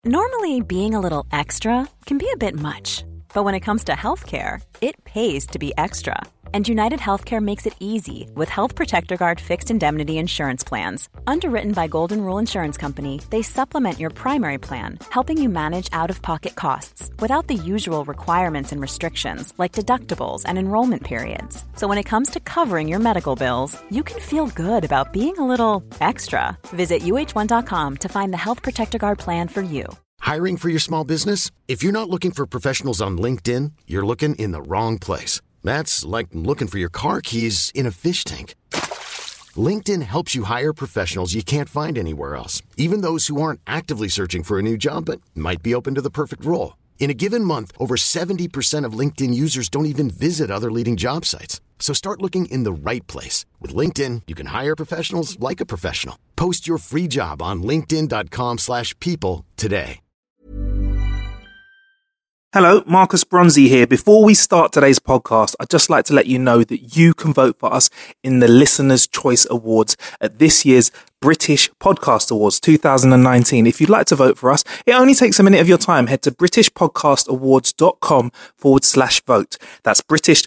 Normally, being a little extra can be a bit much, but when it comes to healthcare, it pays to be extra. And United Healthcare makes it easy with Health Protector Guard fixed indemnity insurance plans. Underwritten by Golden Rule Insurance Company, they supplement your primary plan, helping you manage out-of-pocket costs without the usual requirements and restrictions like deductibles and enrollment periods. So when it comes to covering your medical bills, you can feel good about being a little extra. Visit uh1.com to find the Health Protector Guard plan for you. Hiring for your small business? If you're not looking for professionals on LinkedIn, you're looking in the wrong place. That's like looking for your car keys in a fish tank. LinkedIn helps you hire professionals you can't find anywhere else, even those who aren't actively searching for a new job but might be open to the perfect role. In a given month, over 70% of LinkedIn users don't even visit other leading job sites. So start looking in the right place. With LinkedIn, you can hire professionals like a professional. Post your free job on linkedin.com/people today. Hello, Marcus Bronzy here. Before we start today's podcast, I'd just like to let you know that you can vote for us in the Listener's Choice Awards at this year's British Podcast Awards 2019. If you'd like to vote for us, it only takes a minute of your time. Head to britishpodcastawards.com/vote. That's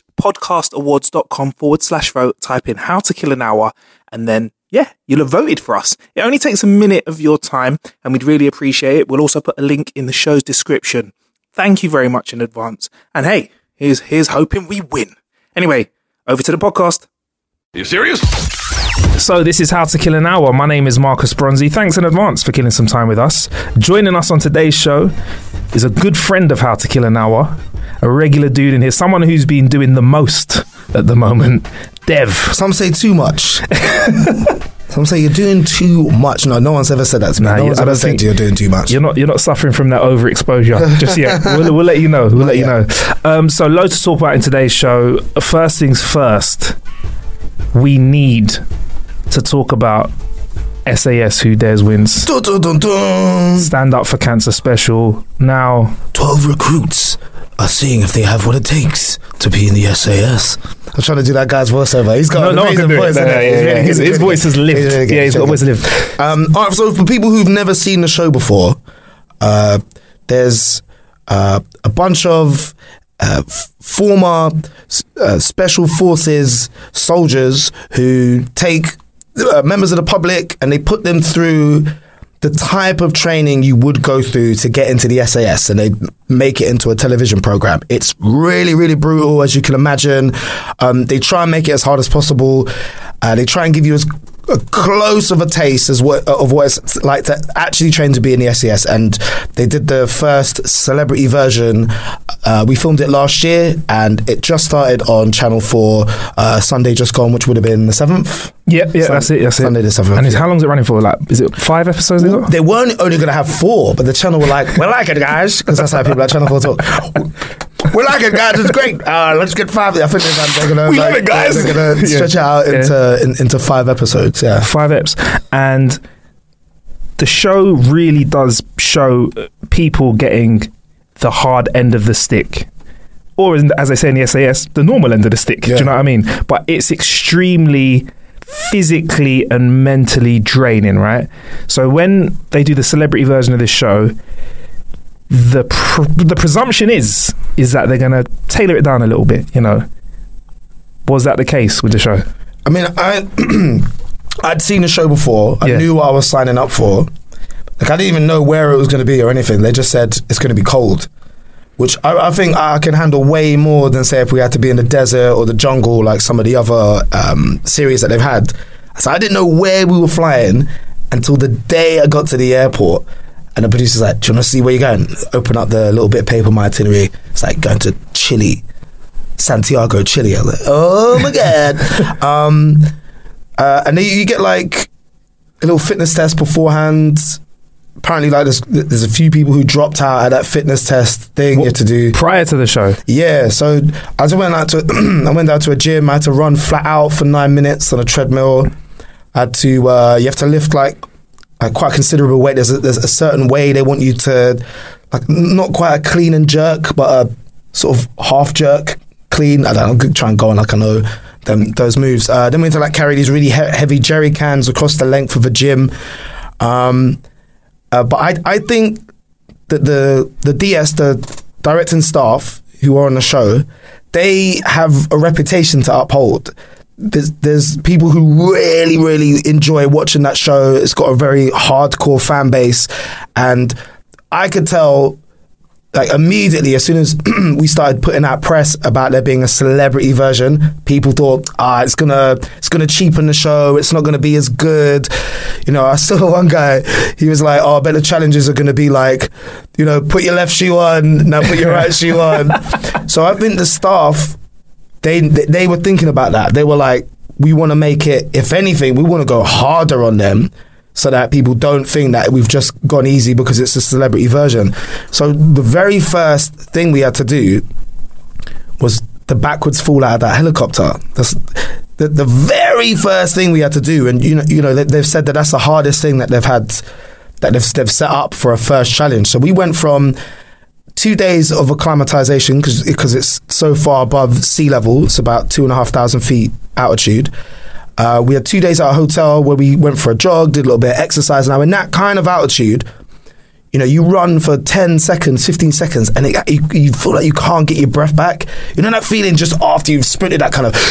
britishpodcastawards.com/vote. Type in How to Kill an Hour and then you'll have voted for us. It only takes a minute of your time and we'd really appreciate it. We'll also put a link in the show's description. Thank you very much in advance. And hey, here's hoping we win. Anyway, over to the podcast. Are you serious? So this is How to Kill an Hour. My name is Marcus Bronzy. Thanks in advance for killing some time with us. Joining us on today's show is a good friend of How to Kill an Hour, a regular dude in here, someone who's been doing the most at the moment, Dev. Some say too much. Some say you're doing too much. No one's ever said that to me. No one's ever said you're doing too much. You're not suffering from that overexposure just yet. We'll let you know. We'll let you know. So loads to talk about in today's show. First things first, we need to talk about SAS Who Dares Wins. Dun, dun, dun, dun. Stand Up for Cancer special. Now 12 recruits are seeing if they have what it takes to be in the SAS. I'm trying to do that guy's voiceover. He's got an amazing voice. His voice has lived. He's got a voice to live. All right, so for people who've never seen the show before, there's a bunch of former special forces soldiers who take members of the public and they put them through the type of training you would go through to get into the SAS, and they make it into a television program. It's really, really brutal, as you can imagine. They try and make it as hard as possible. They try and give you as close of a taste of what it's like to actually train to be in the SAS. And they did the first celebrity version. We filmed it last year, and it just started on Channel 4 Sunday just gone, which would have been the 7th. Yeah, that's it. Sunday the 7th. And how long is it running for? Like, is it 5 episodes? They weren't only going to have 4, but the channel were like, we like it, guys, because that's how people at Channel 4 talk. We like it, guys. It's great. Let's get 5. I think they're gonna. We love it, guys. They're gonna stretch it out into 5 episodes. Yeah, 5 eps, and the show really does show people getting the hard end of the stick, or as they say in the SAS, the normal end of the stick. Yeah. Do you know what I mean? But it's extremely physically and mentally draining, right? So when they do the celebrity version of this show, the presumption is that they're going to tailor it down a little bit, you know. Was that the case with the show? I mean, I'd seen the show before. I knew what I was signing up for. Like, I didn't even know where it was going to be or anything. They just said it's going to be cold, which I think I can handle way more than, say, if we had to be in the desert or the jungle like some of the other series that they've had. So I didn't know where we were flying until the day I got to the airport. And the producer's like, do you want to see where you're going? Open up the little bit of paper, my itinerary. It's like going to Chile, Santiago, Chile. I was like, oh my God. And then you get like a little fitness test beforehand. Apparently, like there's a few people who dropped out at that fitness test thing you had to do prior to the show. Yeah, so I just went out to I went down to a gym. I had to run flat out for 9 minutes on a treadmill. I had to you have to lift like quite considerable weight. There's a certain way they want you to, like, not quite a clean and jerk, but a sort of half jerk clean. I don't know, I'm try and go on like I know those moves. Then we had to like carry these really heavy jerry cans across the length of a gym. But I think the DS, the directing staff who are on the show, they have a reputation to uphold. There's people who really, really enjoy watching that show. It's got a very hardcore fan base, and I could tell, like, immediately as soon as we started putting out press about there being a celebrity version, people thought, it's gonna cheapen the show, it's not gonna be as good. You know, I saw one guy, he was like, I bet the challenges are gonna be like, you know, put your left shoe on, now put your right shoe on. So I think the staff, they were thinking about that. They were like, we want to make it, if anything, we want to go harder on them, so that people don't think that we've just gone easy because it's a celebrity version. So the very first thing we had to do was the backwards fall out of that helicopter. That's the very first thing we had to do. And you know they've said that that's the hardest thing that they've set up for a first challenge. So we went from 2 days of acclimatization because it's so far above sea level. It's about 2,500 feet altitude. We had 2 days at a hotel where we went for a jog, did a little bit of exercise. Now, in that kind of altitude, you know, you run for 10 seconds, 15 seconds, and you feel like you can't get your breath back. You know that feeling just after you've sprinted, that kind of...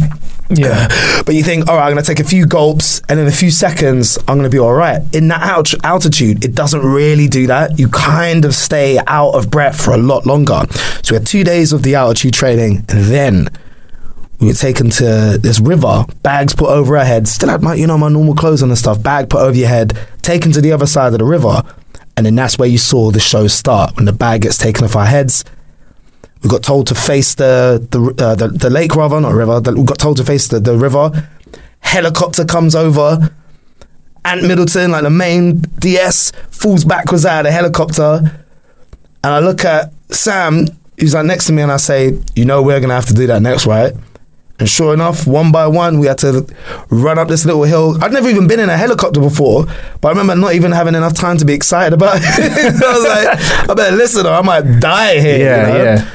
Yeah. But you think, all right, I'm going to take a few gulps, and in a few seconds, I'm going to be all right. In that altitude, it doesn't really do that. You kind of stay out of breath for a lot longer. So we had 2 days of the altitude training, and then... we were taken to this river, bags put over our heads, still had my normal clothes on and stuff, bag put over your head, taken to the other side of the river, and then that's where you saw the show start, when the bag gets taken off our heads. We got told to face the lake, rather, not river, we got told to face the river. Helicopter comes over, Ant Middleton, like the main DS, falls backwards out of the helicopter, and I look at Sam, who's like next to me, and I say, we're going to have to do that next, right? And sure enough, one by one, we had to run up this little hill. I'd never even been in a helicopter before, but I remember not even having enough time to be excited about it. I was like, I better listen or I might die here. Yeah.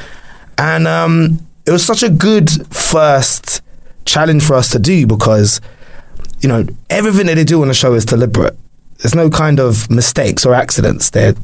And it was such a good first challenge for us to do because, everything that they do on the show is deliberate. There's no kind of mistakes or accidents. They're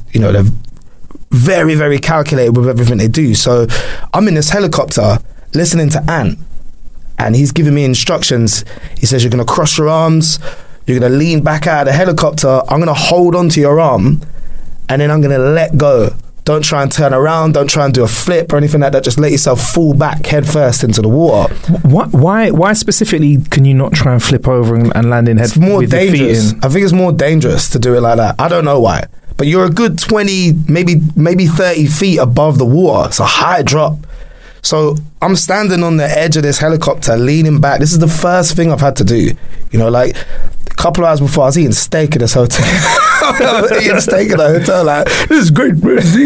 very, very calculated with everything they do. So I'm in this helicopter listening to Ant, and he's giving me instructions. He says, you're going to cross your arms, you're going to lean back out of the helicopter, I'm going to hold onto your arm, and then I'm going to let go. Don't try and turn around, don't try and do a flip or anything like that, just let yourself fall back head first into the water. Why specifically can you not try and flip over and land in head? It's more dangerous. I think it's more dangerous to do it like that. I don't know why. But you're a good 20, maybe 30 feet above the water. It's a high drop. So I'm standing on the edge of this helicopter, leaning back. This is the first thing I've had to do. Like a couple of hours before, I was eating steak in this hotel. Eating steak in the hotel, like, this is great.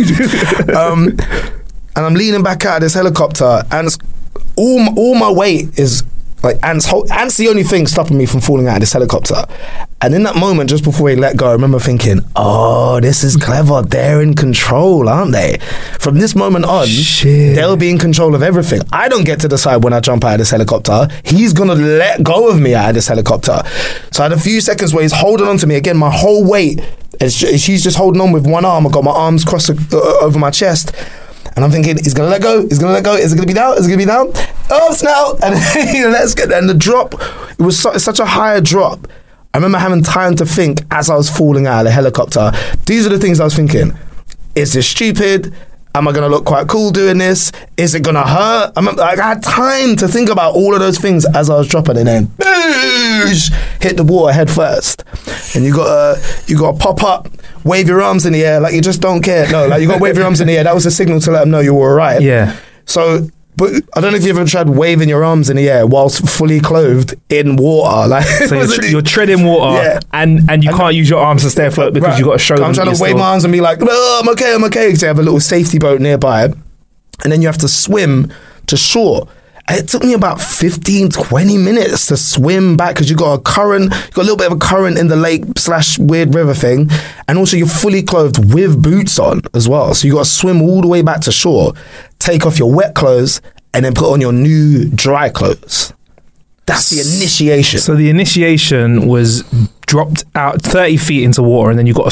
And I'm leaning back out of this helicopter, and it's all my weight is like Ant's the only thing stopping me from falling out of this helicopter. And in that moment, just before he let go, I remember thinking, oh, this is clever. They're in control, aren't they? From this moment on, they'll be in control of everything. I don't get to decide when I jump out of this helicopter. He's going to let go of me out of this helicopter. So I had a few seconds where he's holding on to me. Again, my whole weight, she's just holding on with one arm. I've got my arms crossed over my chest. And I'm thinking, he's going to let go. Is it going to be down? Oh, it's now. And let's get there. And the drop, it was such a higher drop. I remember having time to think as I was falling out of the helicopter. These are the things I was thinking. Is this stupid? Am I going to look quite cool doing this? Is it going to hurt? I had time to think about all of those things as I was dropping, and then boosh, hit the water head first. And you got to pop up, wave your arms in the air like you just don't care. No, like you got to wave your arms in the air. That was a signal to let them know you were all right. Yeah. So, but I don't know if you've ever tried waving your arms in the air whilst fully clothed in water. Like, so you're treading water, yeah, and you can't use your arms to stay afloat because you've got to show them. I'm trying to wave my arms and be like, oh, I'm okay. Because they have a little safety boat nearby. And then you have to swim to shore. And it took me about 15, 20 minutes to swim back because you got a current, you got a little bit of a current in the lake / weird river thing. And also you're fully clothed with boots on as well. So you got to swim all the way back to shore, take off your wet clothes, and then put on your new dry clothes. That's the initiation. So the initiation was dropped out 30 feet into water, and then you got to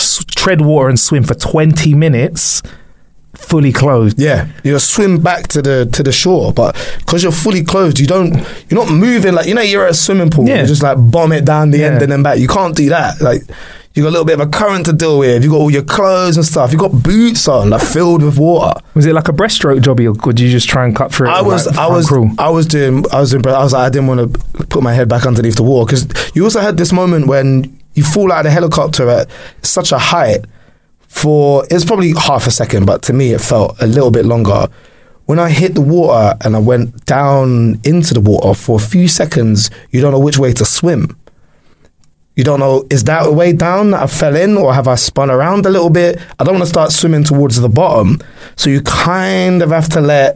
tread water and swim for 20 minutes fully clothed. Yeah, you swim back to the shore, but because you're fully clothed, you're not moving like, you're at a swimming pool. Yeah. You just like bomb it down the end and then back. You can't do that. Like, you got a little bit of a current to deal with. You got all your clothes and stuff. You got boots on, like filled with water. Was it like a breaststroke jobby, or could you just try and cut through it? I was doing. I was like, I didn't want to put my head back underneath the water, because you also had this moment when you fall out of the helicopter at such a height for, it's probably half a second, but to me it felt a little bit longer. When I hit the water and I went down into the water for a few seconds, you don't know which way to swim. You don't know, is that the way down that I fell in, or have I spun around a little bit? I don't want to start swimming towards the bottom. So you kind of have to let,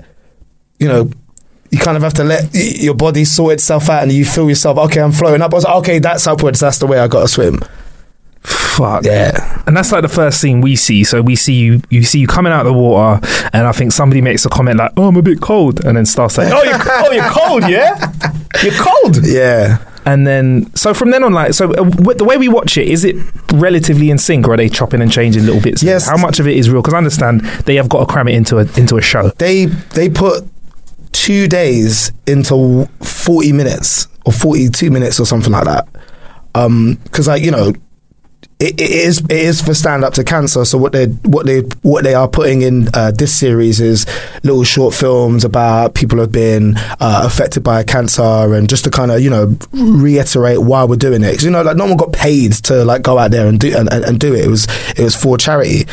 your body sort itself out, and you feel yourself, okay, I'm floating up. I was like, okay, that's upwards, that's the way I got to swim. Fuck. Yeah. And that's like the first scene we see. So we see you coming out of the water, and I think somebody makes a comment like, oh, I'm a bit cold, and then starts saying, you're cold, yeah? You're cold. Yeah. And then, so from then on, like, so the way we watch it, is it relatively in sync, or are they chopping and changing little bits? Yes. How much of it is real? Because I understand they have got to cram it into a show. They put 2 days into 40 minutes or 42 minutes or something like that. Because it is for Stand Up to Cancer. So what they are putting in this series is little short films about people who have been affected by cancer, and just to kind of reiterate why we're doing it. Because like, no one got paid to like go out there and do it. It was for charity.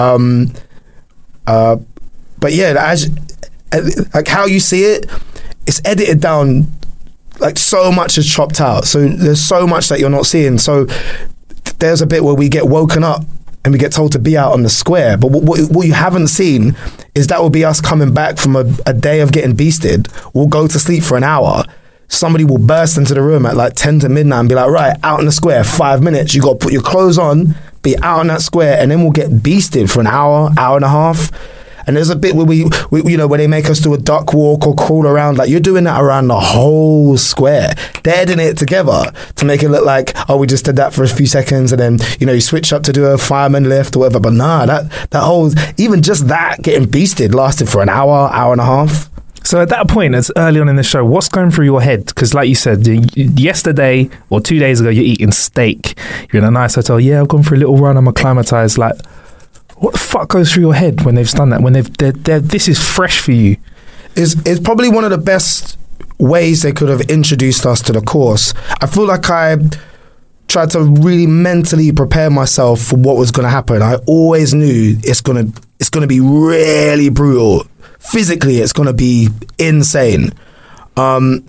But yeah, like how you see it, it's edited down. Like, so much is chopped out. So there's so much that you're not seeing. So there's a bit where we get woken up and we get told to be out on the square. But what you haven't seen is that will be us coming back from a day of getting beasted. We'll go to sleep for an hour. Somebody will burst into the room at like 10 to midnight and be like, right, out in the square, 5 minutes. You got to put your clothes on, be out on that square, and then we'll get beasted for an hour and a half. And there's a bit where we where they make us do a duck walk or crawl around. Like, you're doing that around the whole square. They're doing it together to make it look like, oh, we just did that for a few seconds, and then, you switch up to do a fireman lift or whatever. But nah, that whole, even just that getting beasted lasted for an hour and a half. So at that point, it's early on in the show, what's going through your head? Because like you said, yesterday or 2 days ago, you're eating steak. You're in a nice hotel. Yeah, I've gone for a little run. I'm acclimatized. Like, what the fuck goes through your head when they've done that? When this is fresh for you? It's probably one of the best ways they could have introduced us to the course. I feel like I tried to really mentally prepare myself for what was going to happen. I always knew it's going to be really brutal. Physically, it's going to be insane. But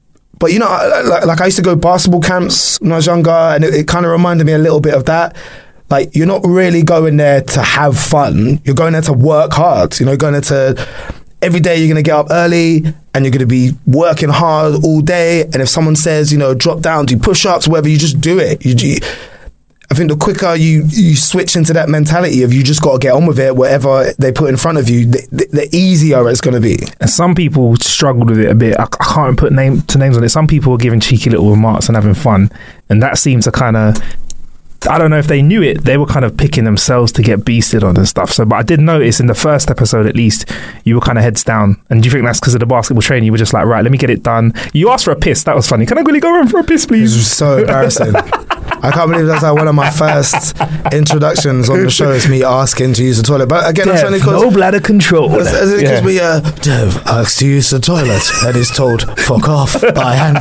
like I used to go basketball camps when I was younger, and it kind of reminded me a little bit of that. Like, you're not really going there to have fun. You're going there to work hard. Going there to, every day you're going to get up early and you're going to be working hard all day. And if someone says, drop down, do push-ups, whatever, you just do it. I think the quicker you switch into that mentality of you just got to get on with it, whatever they put in front of you, the easier it's going to be. And some people struggled with it a bit. I can't put names on it. Some people were giving cheeky little remarks and having fun. And that seemed to kind of, I don't know if they knew it, they were kind of picking themselves to get beasted on and stuff. So, but I did notice in the first episode, at least, you were kind of heads down. And do you think that's because of the basketball training? You were just like, right, let me get it done. You asked for a piss. That was funny. Can I really go around for a piss, please? It was so embarrassing. I can't believe that's like one of my first introductions on the show is me asking to use the toilet. But again, Dev, no bladder control. Because we Dev asks to use the toilet and is told fuck off by hand.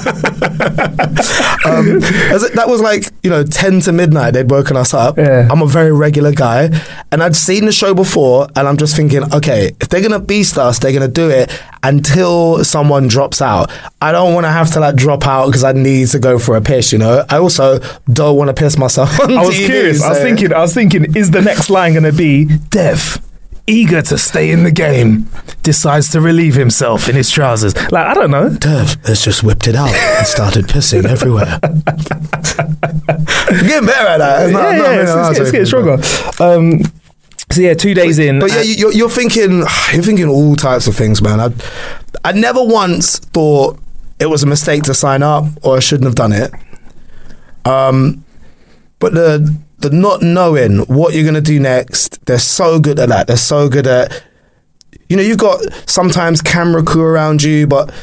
That was like 10 to midnight. They'd woken us up. Yeah. I'm a very regular guy, and I'd seen the show before, and I'm just thinking, okay, if they're gonna beast us, they're gonna do it until someone drops out. I don't want to have to like drop out because I need to go for a piss. I also don't want to piss myself on I was TV, curious. So. I was thinking, is the next line going to be Dev, eager to stay in the game, decides to relieve himself in his trousers? Like, I don't know. Dev has just whipped it out and started pissing everywhere. Getting better at that. It's getting stronger. So yeah, 2 days in. But yeah, you're thinking all types of things, man. I never once thought it was a mistake to sign up or I shouldn't have done it. But the not knowing what you're going to do next. They're so good at that. They're so good at, you know, you've got sometimes camera crew around you, but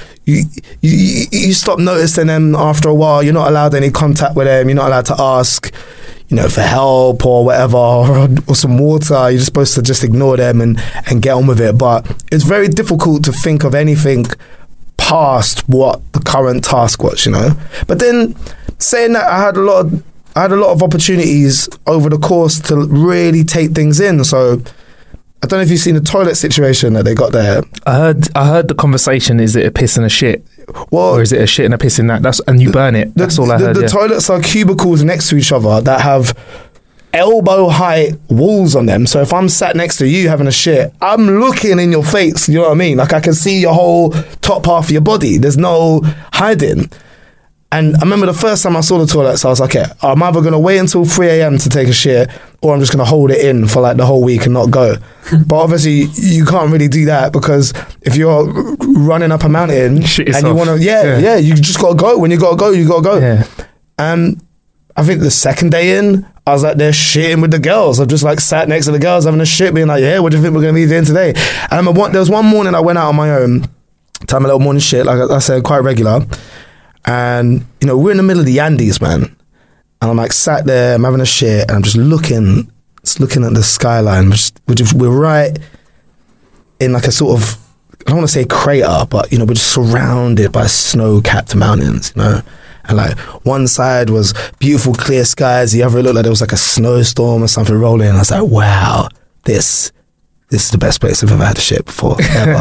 you stop noticing them after a while. You're not allowed any contact with them. You're not allowed to ask, you know, for help or whatever, or some water. You're just supposed to just ignore them and get on with it. But it's very difficult to think of anything past what the current task was, you know. But then, saying that, I had a lot of opportunities over the course to really take things in. So I don't know if you've seen the toilet situation that they got there. I heard the conversation. Is it a piss and a shit? Well, or is it a shit and a piss in that? And you burn it. That's all I heard. The toilets are cubicles next to each other that have elbow height walls on them. So if I'm sat next to you having a shit, I'm looking in your face. You know what I mean? Like, I can see your whole top half of your body. There's no hiding. And I remember the first time I saw the toilets, I was like, okay, I'm either going to wait until 3 a.m. to take a shit, or I'm just going to hold it in for like the whole week and not go. But obviously, you can't really do that, because if you're running up a mountain and you want to, you just got to go. When you got to go, you got to go. Yeah. And I think the second day in, I was like, they're shitting with the girls. I've just like sat next to the girls having a shit, being like, yeah, what do you think we're going to be doing today? And I remember there was one morning I went out on my own to have a little morning shit, like I said, quite regular. And, you know, we're in the middle of the Andes, man. And I'm like sat there, I'm having a shit, and I'm just looking at the skyline. We're right in like a sort of, I don't want to say crater, but, you know, we're just surrounded by snow-capped mountains, you know. And like one side was beautiful clear skies, the other it looked like there was like a snowstorm or something rolling. And I was like, wow, this is the best place I've ever had a shit before, ever.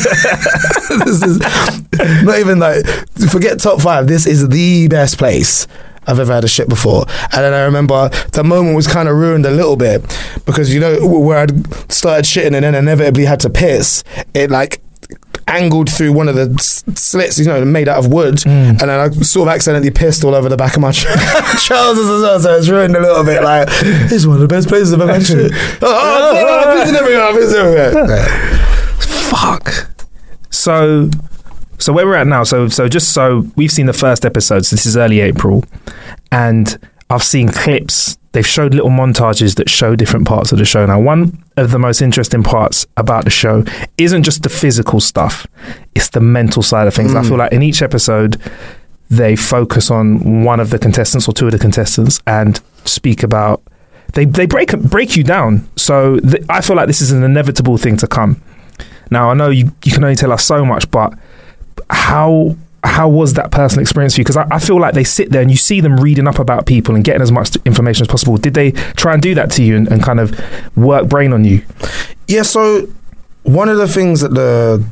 This is not even like, forget top 5, this is the best place I've ever had a shit before. And then I remember the moment was kind of ruined a little bit, because, you know, where I'd started shitting and then inevitably had to piss, it like angled through one of the slits, you know, made out of wood, and then I sort of accidentally pissed all over the back of my trousers as well, so it's ruined a little bit. Like, this is one of the best places I've ever had shit. I'm pissing everywhere. Fuck. So where we're at now, so just so we've seen the first episode, so this is early April, and I've seen clips. They've showed little montages that show different parts of the show. Now, one of the most interesting parts about the show isn't just the physical stuff, it's the mental side of things. I feel like in each episode, they focus on one of the contestants or two of the contestants and speak about, they break you down. So I feel like this is an inevitable thing to come. Now, I know you can only tell us so much, but how was that personal experience for you? Because I feel like they sit there and you see them reading up about people and getting as much information as possible. Did they try and do that to you and kind of work brain on you? Yeah, so one of the things that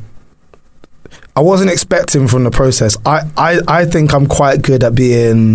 I wasn't expecting from the process, I think I'm quite good at being,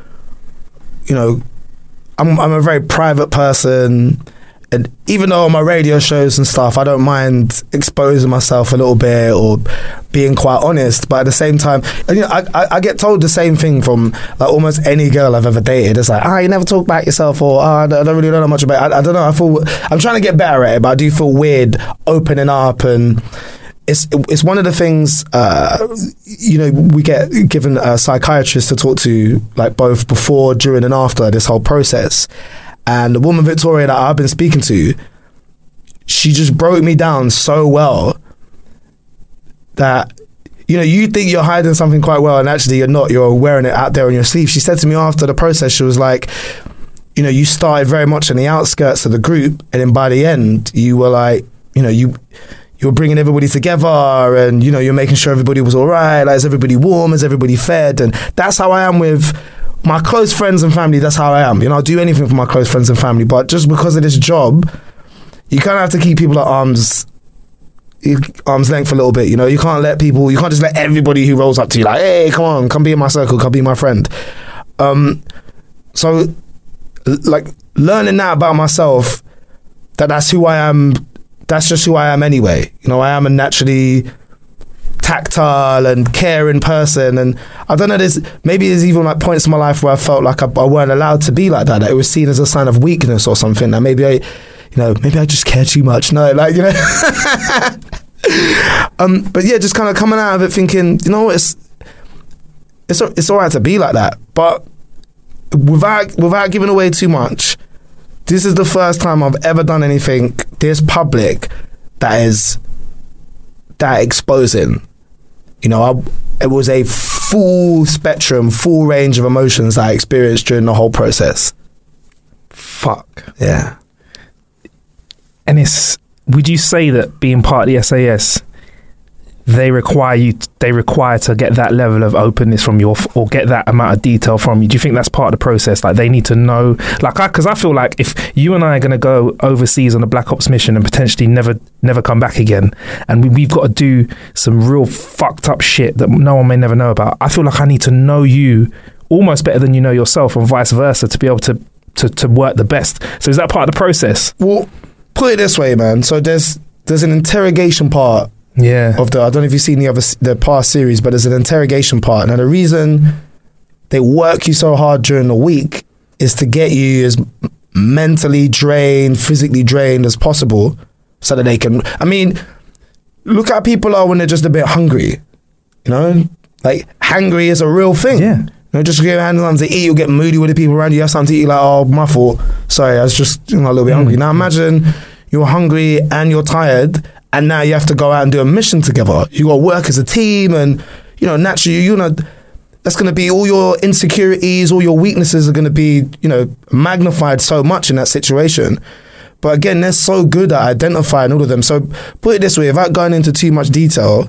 you know, I'm a very private person. And even though on my radio shows and stuff, I don't mind exposing myself a little bit or being quite honest. But at the same time, you know, I get told the same thing from like almost any girl I've ever dated. It's like, you never talk about yourself, or I don't really know much about it. I don't know. I'm trying to get better at it, but I do feel weird opening up. And it's one of the things, you know, we get given a psychiatrist to talk to, like both before, during and after this whole process. And the woman, Victoria, that I've been speaking to, she just broke me down so well that, you know, you think you're hiding something quite well and actually you're not. You're wearing it out there on your sleeve. She said to me after the process, she was like, you know, you started very much on the outskirts of the group, and then by the end, you were like, you know, you were bringing everybody together, and, you know, you're making sure everybody was all right. Like, is everybody warm? Is everybody fed? And that's how I am with my close friends and family. That's how I am. You know, I'll do anything for my close friends and family, but just because of this job, you kind of have to keep people at arm's length a little bit. You know, you can't just let everybody who rolls up to you like, hey, come be in my circle, come be my friend. So like learning that about myself, that's who I am. That's just who I am anyway. You know, I am a naturally tactile and caring person, and I don't know, maybe there's even like points in my life where I felt like I weren't allowed to be like that it was seen as a sign of weakness or something, that maybe I just care too much. No, like, you know. But yeah, just kind of coming out of it thinking, you know, it's all right to be like that, but without giving away too much, this is the first time I've ever done anything this public that is that exposing. You know, it was a full spectrum, full range of emotions that I experienced during the whole process. Fuck. Yeah. And would you say that being part of the SAS, they require to get that level of openness from you, or get that amount of detail from you? Do you think that's part of the process? Like, they need to know, like, because I feel like if you and I are going to go overseas on a Black Ops mission and potentially never come back again, and we've got to do some real fucked up shit that no one may never know about, I feel like I need to know you almost better than you know yourself, and vice versa, to be able to work the best. So is that part of the process? Well, put it this way, man. So there's an interrogation part. Yeah. I don't know if you've seen the past series, but there's an interrogation part. Now, the reason they work you so hard during the week is to get you as mentally drained, physically drained as possible, so that they can. I mean, look how people are when they're just a bit hungry. You know, like, hangry is a real thing. Yeah. You know, just give your hands on to eat, you'll get moody with the people around you. You have something to eat, like, oh, my fault. Sorry, I was just a little bit hungry. Now imagine you're hungry and you're tired, and now you have to go out and do a mission together. You got to work as a team, and, you know, naturally, you know, that's going to be all your insecurities, all your weaknesses are going to be, you know, magnified so much in that situation. But again, they're so good at identifying all of them. So put it this way, without going into too much detail,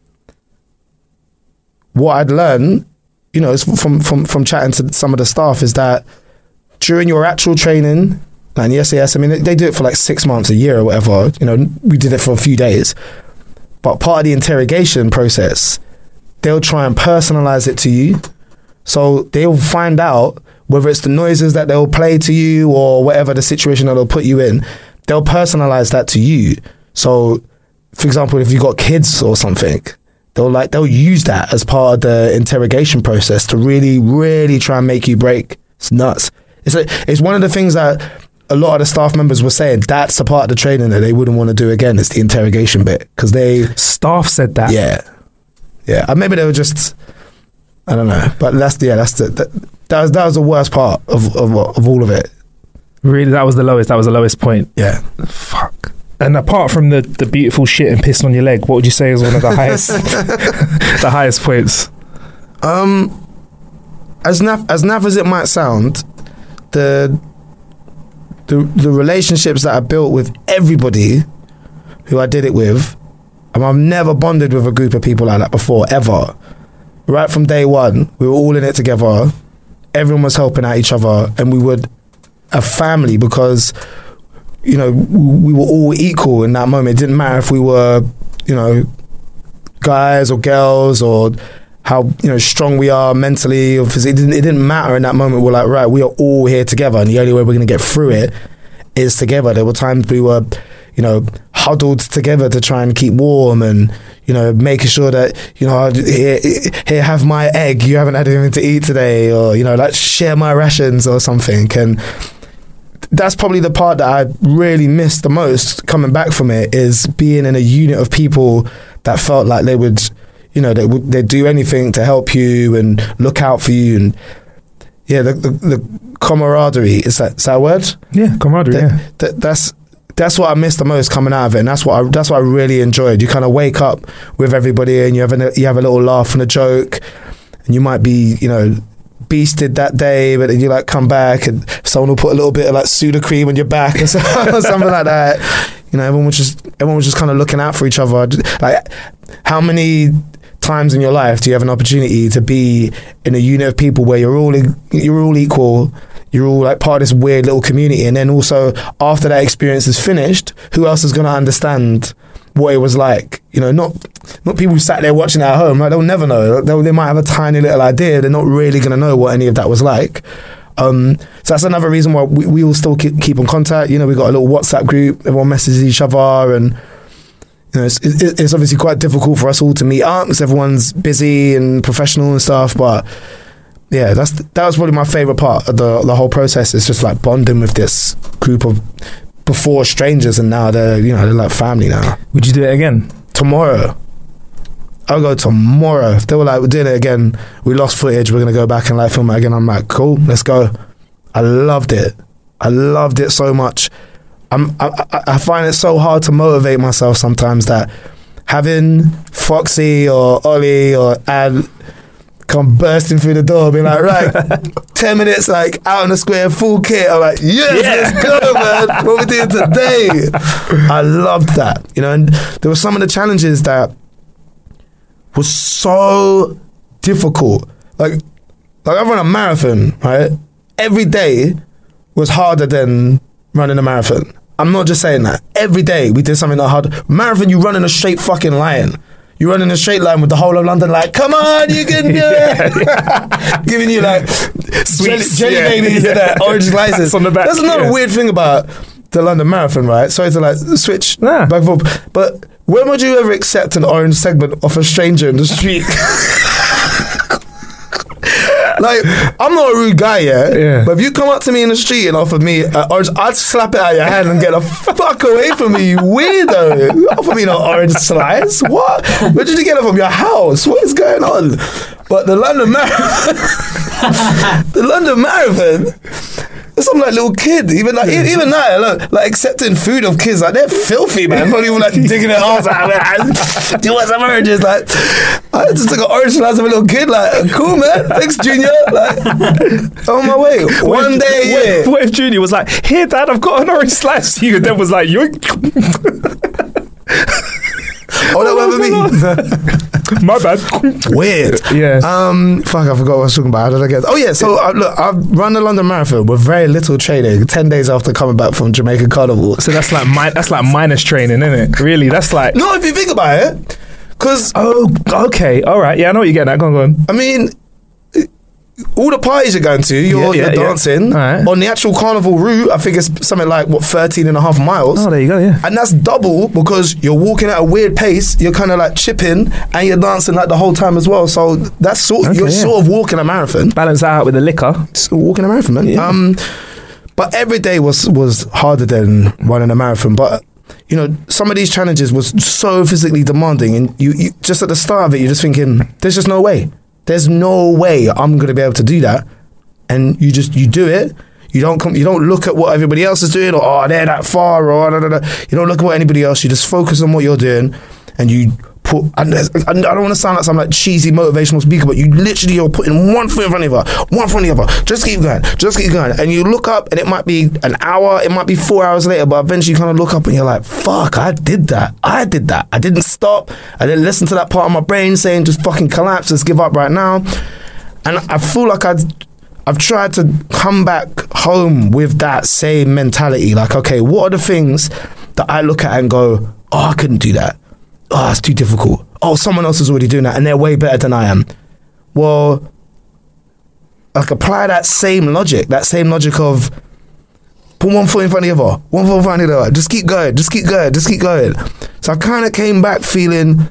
what I'd learned, you know, from chatting to some of the staff, is that during your actual training, and the SAS, I mean, they do it for like 6 months, a year or whatever. You know, we did it for a few days. But part of the interrogation process, they'll try and personalize it to you. So they'll find out whether it's the noises that they'll play to you or whatever the situation that they'll put you in, they'll personalize that to you. So, for example, if you've got kids or something, they'll use that as part of the interrogation process to really, really try and make you break. It's nuts. It's one of the things that a lot of the staff members were saying, that's the part of the training that they wouldn't want to do again. It's the interrogation bit, because staff said that. Yeah. Maybe they were just, I don't know, but that was the worst part of all of it. Really, that was the lowest point. Yeah. Fuck. And apart from the beautiful shit and pissing on your leg, what would you say is one of the highest the highest points? As naff as it might sound, the relationships that I built with everybody who I did it with, I've never bonded with a group of people like that before, ever. Right from day one, we were all in it together. Everyone was helping out each other, and we were a family, because, you know, we were all equal in that moment. It didn't matter if we were, you know, guys or girls, or how, you know, strong we are mentally or physically. It didn't matter in that moment. We're like, right, we are all here together, and the only way we're going to get through it is together. There were times we were, you know, huddled together to try and keep warm, and, you know, making sure that, you know, here, have my egg, you haven't had anything to eat today, or, you know, like, share my rations or something. And that's probably the part that I really missed the most coming back from it, is being in a unit of people that felt like they would, you know, they'd do anything to help you and look out for you. And yeah, the camaraderie, is that a word? Yeah, camaraderie. That's what I missed the most coming out of it, and that's what I really enjoyed. You kind of wake up with everybody, and you have a little laugh and a joke, and you might be, you know, beasted that day, but then you like come back and someone will put a little bit of like Sudocrem on your back or something like that. You know, everyone was just kind of looking out for each other. Like, how many times in your life do you have an opportunity to be in a unit of people where you're all equal, you're all like part of this weird little community, and then also after that experience is finished, who else is going to understand what it was like? You know, not people who sat there watching at home. Like, they'll never know. They might have a tiny little idea. They're not really going to know what any of that was like. So that's another reason why we all still keep in contact. You know, we've got a little WhatsApp group. Everyone messages each other, and, you know, it's obviously quite difficult for us all to meet up because everyone's busy and professional and stuff. But yeah, that was probably my favourite part of the whole process. It's just like bonding with this group of before strangers, and now they're like family now. Would you do it again? Tomorrow. I'll go tomorrow. If they were like, we're doing it again, we lost footage, we're going to go back and like film it again, I'm like, cool, let's go. I loved it. I loved it so much. I find it so hard to motivate myself sometimes that having Foxy or Ollie or Ad come bursting through the door, being like, right, 10 minutes, like, out in the square, full kit. I'm like, yes, let's go, man. What we doing today? I loved that, you know. And there were some of the challenges that was so difficult. Like I run a marathon, right? Every day was harder than running a marathon. I'm not just saying that. Every day we did something that hard. Marathon, you run in a straight fucking line. You run in a straight line with the whole of London like, come on, you can do it. Giving you like jelly babies and that orange slices. On the back, that's another weird thing about the London Marathon, right? Sorry to like switch back and forth. But when would you ever accept an orange segment off a stranger in the street? Like, I'm not a rude guy, but if you come up to me in the street and offer me an orange, I'd slap it out of your hand and get the fuck away from me, you weirdo. You offer me an orange slice? What? Where did you get it from? Your house? What is going on? But the London Marathon, some like little kid, even now, like accepting food of kids, like they're filthy, man. Probably like digging their arms out. Do you want some oranges? Like, I just took an orange slice of a little kid. Like, cool, man. Thanks, Junior. Like, on my way. One day, What if Junior was like, here, Dad, I've got an orange slice. You and then was like, yoink. Oh, that wasn't me. My bad. Weird. Yeah. Fuck, I forgot what I was talking about. How did I get? Oh yeah. So look, I've run the London Marathon with very little training. 10 days after coming back from Jamaican Carnival. So that's like minus training, isn't it? Really? That's like no. If you think about it, because okay, all right. Yeah, I know what you're getting at. Go on. I mean, all the parties you're going to, you're dancing. Right. On the actual carnival route, I think it's something like, 13.5 miles. Oh, there you go, yeah. And that's double because you're walking at a weird pace, you're kind of like chipping, and you're dancing like the whole time as well. So that's sort of walking a marathon. Balance that out with the liquor. Still walking a marathon, man. Yeah. But every day was harder than running a marathon. But you know, some of these challenges was so physically demanding, and you just at the start of it, you're just thinking, there's just no way. There's no way I'm going to be able to do that. And you do it. You don't look at what everybody else is doing, or they're that far, or You don't look at what anybody else. You just focus on what you're doing, and you put. And I don't want to sound like some like cheesy motivational speaker, but you're putting one foot in front of the other, one foot in the other. Just keep going, and you look up, and it might be an hour, it might be 4 hours later, but eventually you kind of look up and you're like, "Fuck, I did that. I didn't stop. I didn't listen to that part of my brain saying just fucking collapse, just give up right now." And I feel like I've tried to come back home with that same mentality. Like, okay, what are the things that I look at and go, "Oh, I couldn't do that. Oh, it's too difficult. Oh, someone else is already doing that and they're way better than I am." Well, like apply that same logic of put one foot in front of the other, one foot in front of the other. Just keep going. So I kind of came back feeling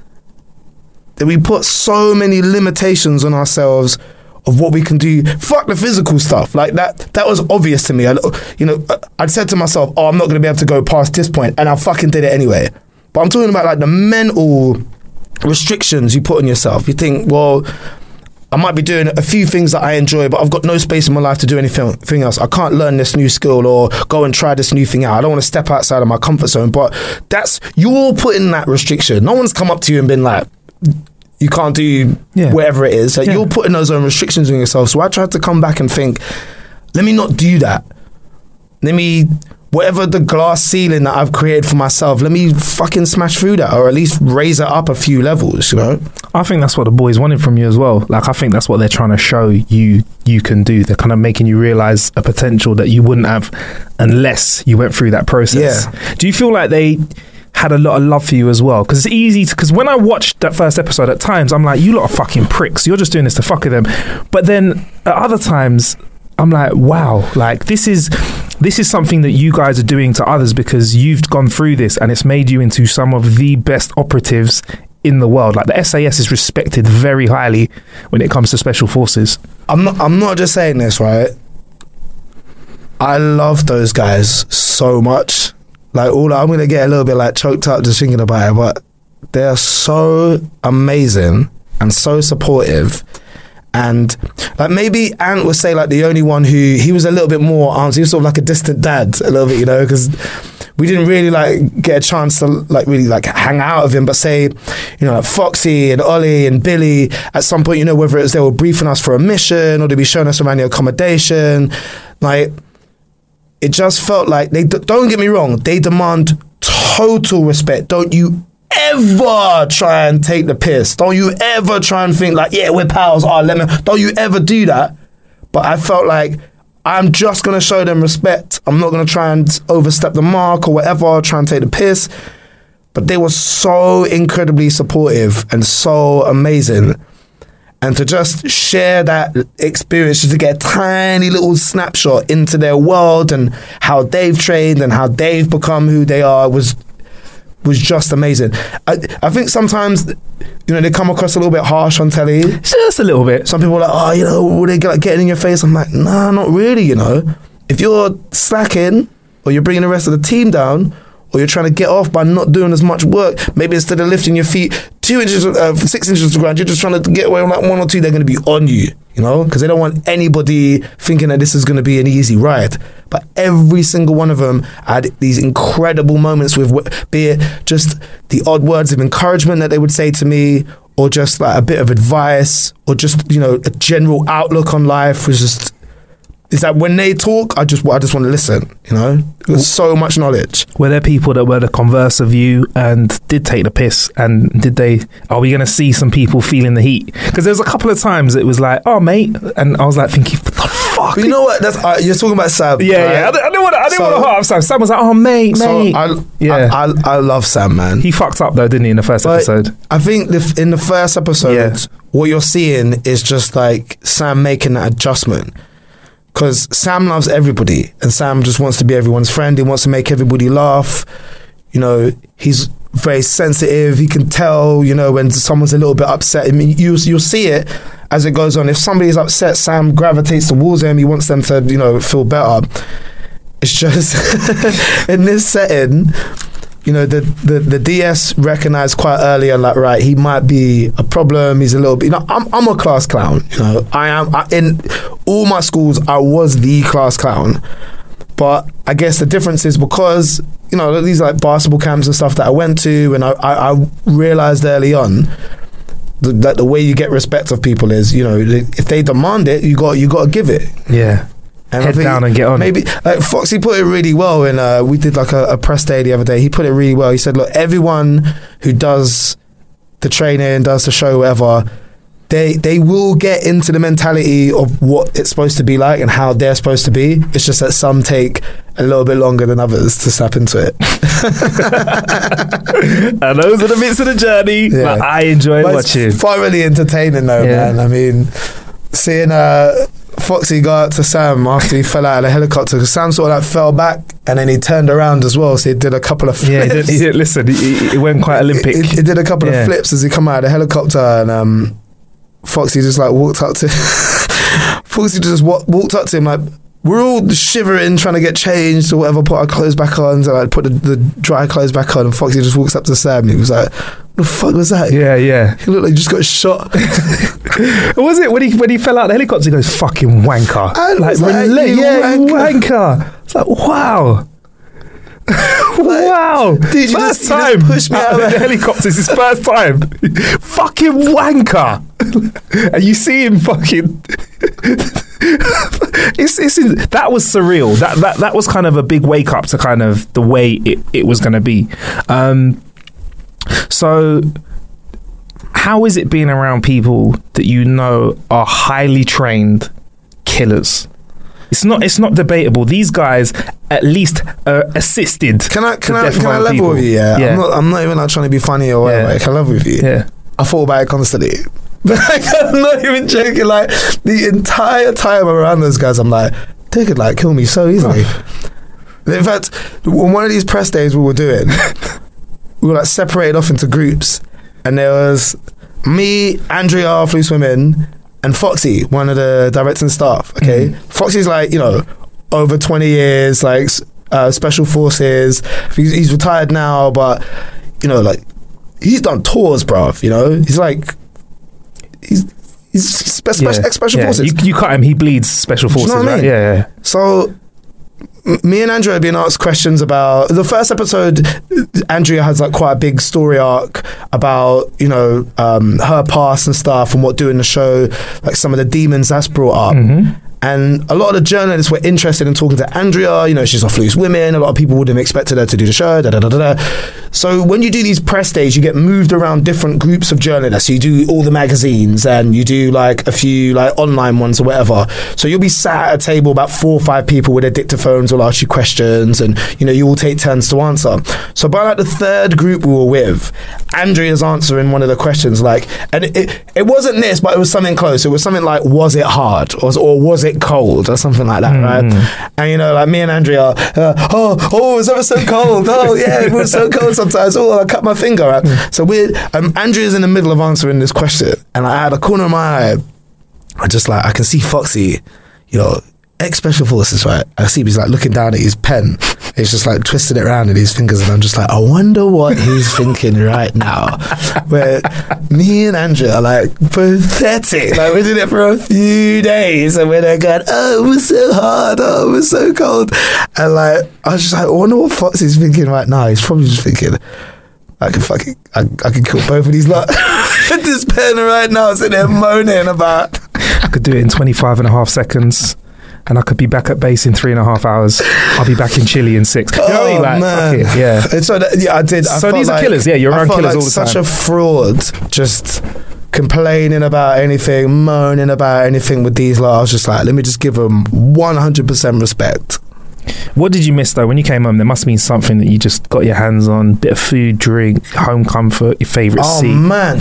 that we put so many limitations on ourselves of what we can do. Fuck the physical stuff. Like that was obvious to me. I'd said to myself, "Oh, I'm not going to be able to go past this point," and I fucking did it anyway. But I'm talking about like the mental restrictions you put on yourself. You think, well, I might be doing a few things that I enjoy, but I've got no space in my life to do anything else. I can't learn this new skill or go and try this new thing out. I don't want to step outside of my comfort zone. But you're putting that restriction. No one's come up to you and been like, you can't do whatever it is. You're putting those own restrictions on yourself. So I tried to come back and think, let me not do that. Whatever the glass ceiling that I've created for myself, let me fucking smash through that, or at least raise it up a few levels, you know? I think that's what the boys wanted from you as well. Like, I think that's what they're trying to show you can do. They're kind of making you realise a potential that you wouldn't have unless you went through that process. Yeah. Do you feel like they had a lot of love for you as well? Because it's easy because when I watched that first episode at times, I'm like, you lot are fucking pricks. You're just doing this to fuck with them. But then at other times, I'm like, wow, like this is something that you guys are doing to others because you've gone through this and it's made you into some of the best operatives in the world. Like the SAS is respected very highly when it comes to special forces. I'm not just saying this, right? I love those guys so much. Like I'm going to get a little bit like choked up just thinking about it, but they're so amazing and so supportive. And like maybe Ant would say like the only one who he was a little bit more he was sort of like a distant dad a little bit, you know, because we didn't really like get a chance to like really like hang out with him. But say, you know, like Foxy and Ollie and Billy at some point, you know, whether it's they were briefing us for a mission or they'd be showing us around the accommodation, like it just felt like they don't get me wrong, they demand total respect. Don't you ever try and take the piss. Don't you ever try and think like, yeah, we're pals. Don't you ever do that. But I felt like I'm just going to show them respect. I'm not going to try and overstep the mark or whatever, try and take the piss. But they were so incredibly supportive and so amazing. And to just share that experience, just to get a tiny little snapshot into their world and how they've trained and how they've become who they are was just amazing. I think sometimes, you know, they come across a little bit harsh on telly. Just a little bit. Some people are like, oh, you know, will they get like getting in your face? I'm like, nah, not really, you know. If you're slacking or you're bringing the rest of the team down or you're trying to get off by not doing as much work, maybe instead of lifting your feet 6 inches to the ground, you're just trying to get away with like 1 or 2, they're going to be on you, you know, because they don't want anybody thinking that this is going to be an easy ride. But every single one of them had these incredible moments with, be it just the odd words of encouragement that they would say to me, or just like a bit of advice, or just, you know, a general outlook on life was just, is that when they talk, I just want to listen, you know? There's so much knowledge. Were there people that were the converse of you and did take the piss? And are we going to see some people feeling the heat? Because there was a couple of times it was like, oh, mate. And I was like thinking, what the fuck? But you know what? That's, you're talking about Sam. Yeah, right? yeah. I didn't want to harm Sam. Sam was like, oh, mate. I love Sam, man. He fucked up though, didn't he, in the first episode? I think in the first episode, what you're seeing is just like Sam making that adjustment. Because Sam loves everybody and Sam just wants to be everyone's friend. He wants to make everybody laugh. You know, he's very sensitive. He can tell, you know, when someone's a little bit upset. I mean, you'll see it as it goes on. If somebody's upset, Sam gravitates towards them. He wants them to, you know, feel better. It's just, in this setting, you know, the DS recognised quite early on, like, right, he might be a problem. He's a little bit, you know, I'm a class clown. You know, in all my schools, I was the class clown. But I guess the difference is because, you know, these like basketball camps and stuff that I went to, and I realised early on that the way you get respect of people is, you know, if they demand it, you got to give it. Yeah. And head down and get on. Maybe like Foxy put it really well when we did like a press day the other day. He put it really well. He said, look, everyone who does the training, does the show, whatever, they will get into the mentality of what it's supposed to be like and how they're supposed to be. It's just that some take a little bit longer than others to snap into it. And those are the bits of the journey that I enjoy watching. It's thoroughly entertaining though, man. I mean, seeing Foxy go out to Sam after he fell out of the helicopter, because Sam sort of like fell back and then he turned around as well, so he did a couple of flips. Yeah, he did listen, he went quite Olympic. He did a couple of flips as he come out of the helicopter, and Foxy just like walked up to walked up to him like, we're all shivering trying to get changed or whatever, put our clothes back on, so like put the dry clothes back on, and Foxy just walks up to Sam and he was like, what the fuck was that? Yeah. He looked like he just got shot. Was it when he fell out of the helicopter, he goes, fucking wanker. Wanker. It's like, wow. Wow. Dude, first time pushed me out of the helicopter. It's his first time. Fucking wanker. And you see him fucking that was surreal. That was kind of a big wake up to kind of the way it was going to be. So how is it being around people that you know are highly trained killers? It's not debatable. These guys at least assisted. Can I level with you? Yeah. I'm not even like trying to be funny or whatever. Can I level with you? Yeah. I thought about it constantly. Like, I'm not even joking. Like, the entire time I'm around those guys, I'm like, they could like kill me so easily. In fact, on one of these press days we were doing, we were like separated off into groups, and there was me, Andrea, Flew Swimming, and Foxy, one of the directors and staff. Okay, Foxy's like, you know, over 20 years, like special forces. He's retired now, but you know, like he's done tours, bruv. You know, he's He's ex-special forces. You cut him, he bleeds special forces, you know what I right? mean? Yeah. So me and Andrea have been asked questions about the first episode. Andrea has like quite a big story arc about, you know, her past and stuff and what doing the show, like some of the demons that's brought up. And a lot of the journalists were interested in talking to Andrea. You know, she's off Loose Women. A lot of people wouldn't have expected her to do the show. So when you do these press days, you get moved around different groups of journalists. You do all the magazines and you do like a few like online ones or whatever. So you'll be sat at a table, about 4 or 5 people with their dictaphones will ask you questions, and you know, you all take turns to answer. So by like the third group we were with, Andrea's answering one of the questions, like, and it wasn't this, but it was something close. It was something like, was it hard or was it cold or something like that, right? And you know, like me and Andrea, it was ever so cold. Oh yeah, it was so cold sometimes. Oh, I cut my finger. Right? So Andrea's in the middle of answering this question, and I had a corner of my eye. I can see Foxy, you know, ex-special forces, right? I see he's like looking down at his pen. He's just like twisting it around in his fingers, and I'm just like, I wonder what he's thinking right now. Where me and Andrea are like pathetic. Like we did it for a few days, and we're there going, oh, it was so hard, oh, it was so cold. And like, I was just like, I wonder what Foxy's thinking right now. He's probably just thinking, I could kill both of these lot with this pen right now, sitting there moaning about. I could do it in 25 and a half seconds. And I could be back at base in 3.5 hours. I'll be back in Chile in 6. You know what I mean? Like, man. fuck it, yeah. And so I did. So these are killers. Yeah, you're around killers all the time. Such a fraud. Just complaining about anything, moaning about anything with these lot. I was just like, let me just give them 100% respect. What did you miss though when you came home? There must have been something that you just got your hands on. Bit of food, drink, home comfort, your favourite seat. Oh man,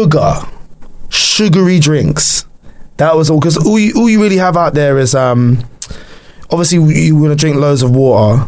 sugary drinks. That was all, because all you really have out there is obviously you want to drink loads of water,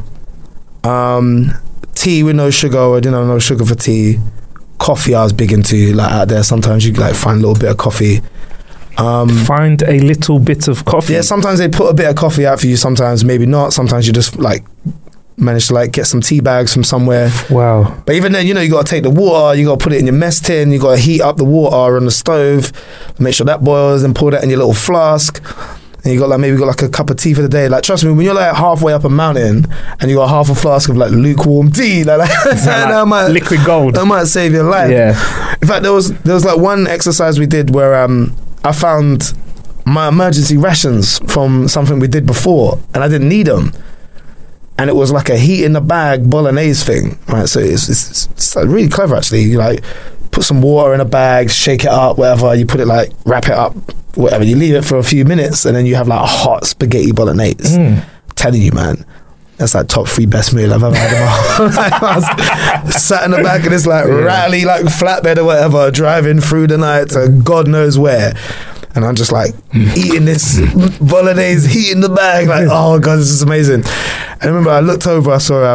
tea with no sugar, or no sugar for tea. Coffee I was big into, like out there sometimes you like find a little bit of coffee. Find a little bit of coffee. Yeah, sometimes they put a bit of coffee out for you, sometimes maybe not. Sometimes you just like manage to like get some tea bags from somewhere. Wow. But even then, you know, you got to take the water, you got to put it in your mess tin, you got to heat up the water on the stove, make sure that boils, and pour that in your little flask. And you got like a cup of tea for the day. Like, trust me, when you're like halfway up a mountain and you got half a flask of like lukewarm tea, like liquid gold. That might save your life. Yeah. In fact, there was like one exercise we did where I found my emergency rations from something we did before, and I didn't need them. And it was like a heat in the bag bolognese thing, right? So it's like really clever actually. You like put some water in a bag, shake it up, whatever. You put it like, wrap it up, whatever. You leave it for a few minutes, and then you have like a hot spaghetti bolognese. I'm telling you, man, that's like top 3 best meal I've ever had in my life. I was sat in the back of this like rattly like flatbed or whatever, driving through the night to God knows where. And I'm just like eating this bolognese, heat in the bag, like, oh God, this is amazing. And I remember I looked over, I saw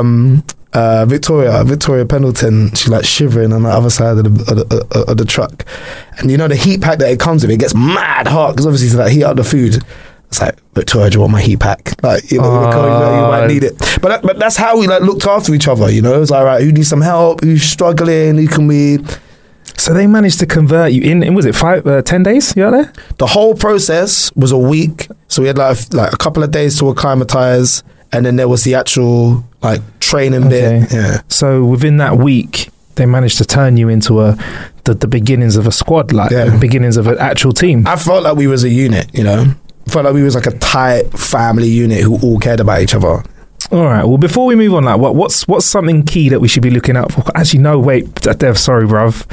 Victoria Pendleton, she's like shivering on the other side of the truck. And you know the heat pack that it comes with, it gets mad hot, because obviously to like heat up the food. It's like, Victoria, do you want my heat pack? Like, you know, you might need it. But that's how we like looked after each other, you know? It was like, right, who needs some help? Who's struggling? Who can we... So they managed to convert you in was it 10 days you out there? The whole process was a week. So we had like a couple of days to acclimatise, and then there was the actual like training bit. Yeah. So within that week, they managed to turn you into the beginnings of a squad, like the beginnings of an actual team. I felt like we was a unit, you know? I felt like we was like a tight family unit who all cared about each other. All right. Well, before we move on, like, what's something key that we should be looking out for? Actually, no. Wait, Dev. Sorry, bruv.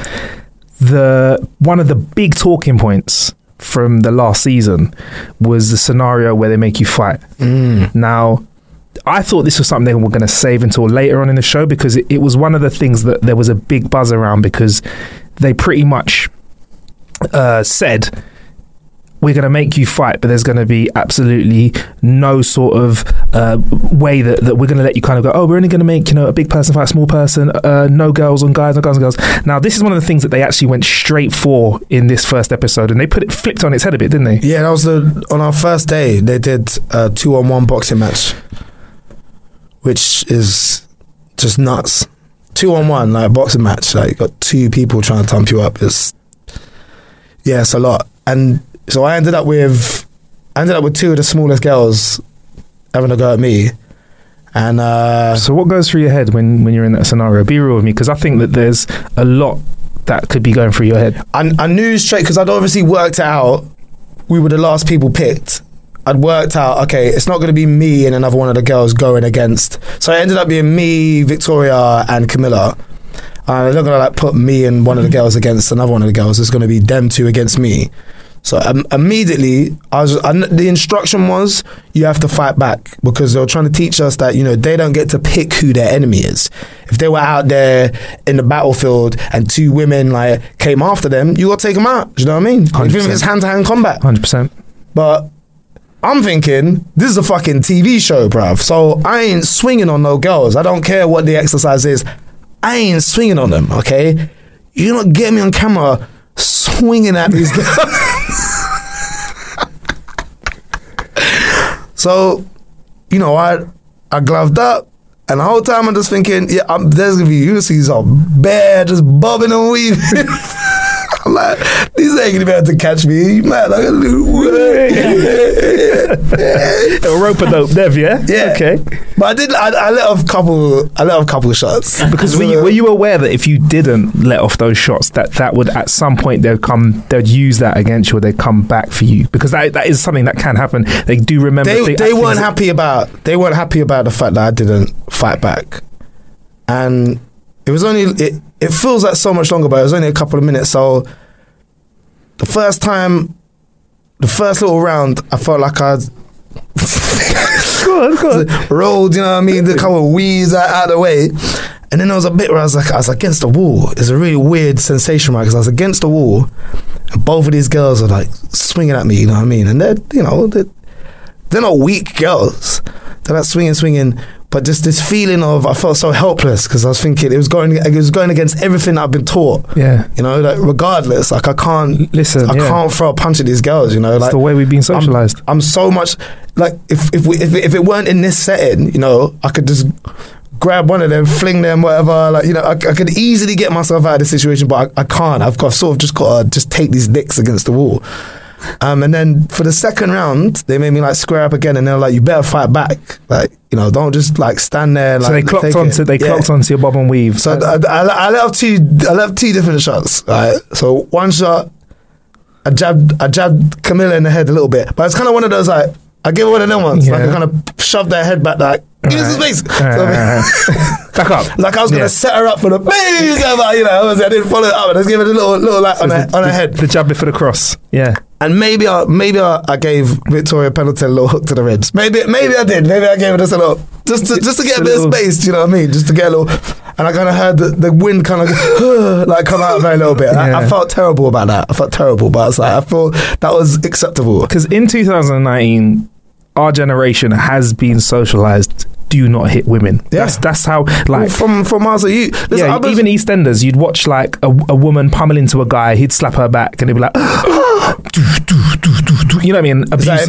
One of the big talking points from the last season was the scenario where they make you fight. Now, I thought this was something they were going to save until later on in the show, because it was one of the things that there was a big buzz around, because they pretty much said, we're going to make you fight, but there's going to be absolutely no sort of way that we're going to let you kind of go, oh, we're only going to make, you know, a big person fight a small person, no girls on guys, no guys on girls. Now, this is one of the things that they actually went straight for in this first episode, and they flipped on its head a bit, didn't they? Yeah, that was on our first day, they did a 2-on-1 boxing match, which is just nuts. 2-on-1, like boxing match, like you got 2 people trying to thump you up. It's a lot. and so I ended up with two of the smallest girls having a go at me. And so what goes through your head when you're in that scenario? Be real with me, because I think that there's a lot that could be going through your head. I knew straight, because I'd obviously worked it out. We were the last people picked. I'd worked out, okay, it's not going to be me and another one of the girls going against. So it ended up being me, Victoria, and Camilla. They're not going to like put me and one of the girls against another one of the girls. It's going to be them two against me. So immediately, the instruction was, you have to fight back, because they were trying to teach us that, you know, they don't get to pick who their enemy is. If they were out there in the battlefield and two women like came after them, you got to take them out. Do you know what I mean? 100%. Even if it's hand-to-hand combat. 100%. But I'm thinking, this is a fucking TV show, bruv. So I ain't swinging on no girls. I don't care what the exercise is. I ain't swinging on them, okay? You don't get me on camera swinging at these girls. So, you know, I gloved up, and the whole time I'm just thinking, yeah, there's gonna be, you see some bear just bobbing and weaving. I'm like, these ain't gonna be able to catch me. You mad? Like a little A rope-a-dope Dev, yeah? Yeah. Okay. But I let off couple shots. Because were you aware that if you didn't let off those shots, that would at some point they'd use that against you, or they'd come back for you? Because that is something that can happen. They do remember. They weren't happy about the fact that I didn't fight back, and it was only it feels like so much longer, but it was only a couple of minutes. So the first little round, I felt like I'd go on. rolled, you know what I mean, the couple of wheeze out of the way. And then there was a bit where I was against the wall. It's a really weird sensation, right? Because I was against the wall, and both of these girls are like swinging at me, you know what I mean? And they're not weak girls. They're like swinging. But just this feeling of, I felt so helpless, because I was thinking it was going against everything that I've been taught. Yeah. You know, like regardless, like I can't can't throw a punch at these girls, you know. It's like the way we've been socialized. I'm so much, like if it weren't in this setting, you know, I could just grab one of them, fling them, whatever. Like, you know, I could easily get myself out of this situation, but I can't. I've sort of just got to take these nicks against the wall. And then for the second round, they made me like square up again, and they're like, "You better fight back, like, you know, don't just like stand there." Like, so they clocked onto your bob and weave. So I let off two different shots. Right, so one shot, I jabbed Camilla in the head a little bit, but it's kind of one of those like, I give one of them ones, like I kind of shoved their head back, like, give us some space. Back up. Like I was going to set her up for the baby, you know, I didn't follow it up. I just gave it a little like on her head. The jab before the cross. Yeah. And maybe I gave Victoria Pendleton a little hook to the ribs. Maybe I did. Maybe I gave her just a little, just to get a bit of space. Do you know what I mean? Just to get a little. And I kind of heard the wind kind of like come out of her a little bit. Yeah. I felt terrible about that. But I was like, I thought that was acceptable. Because in 2019, our generation has been socialized. Do not hit women. Yeah. That's how, like, from Mars, even EastEnders, you'd watch like a woman pummel into a guy, he'd slap her back, and he'd be like, you know what I mean? Is that him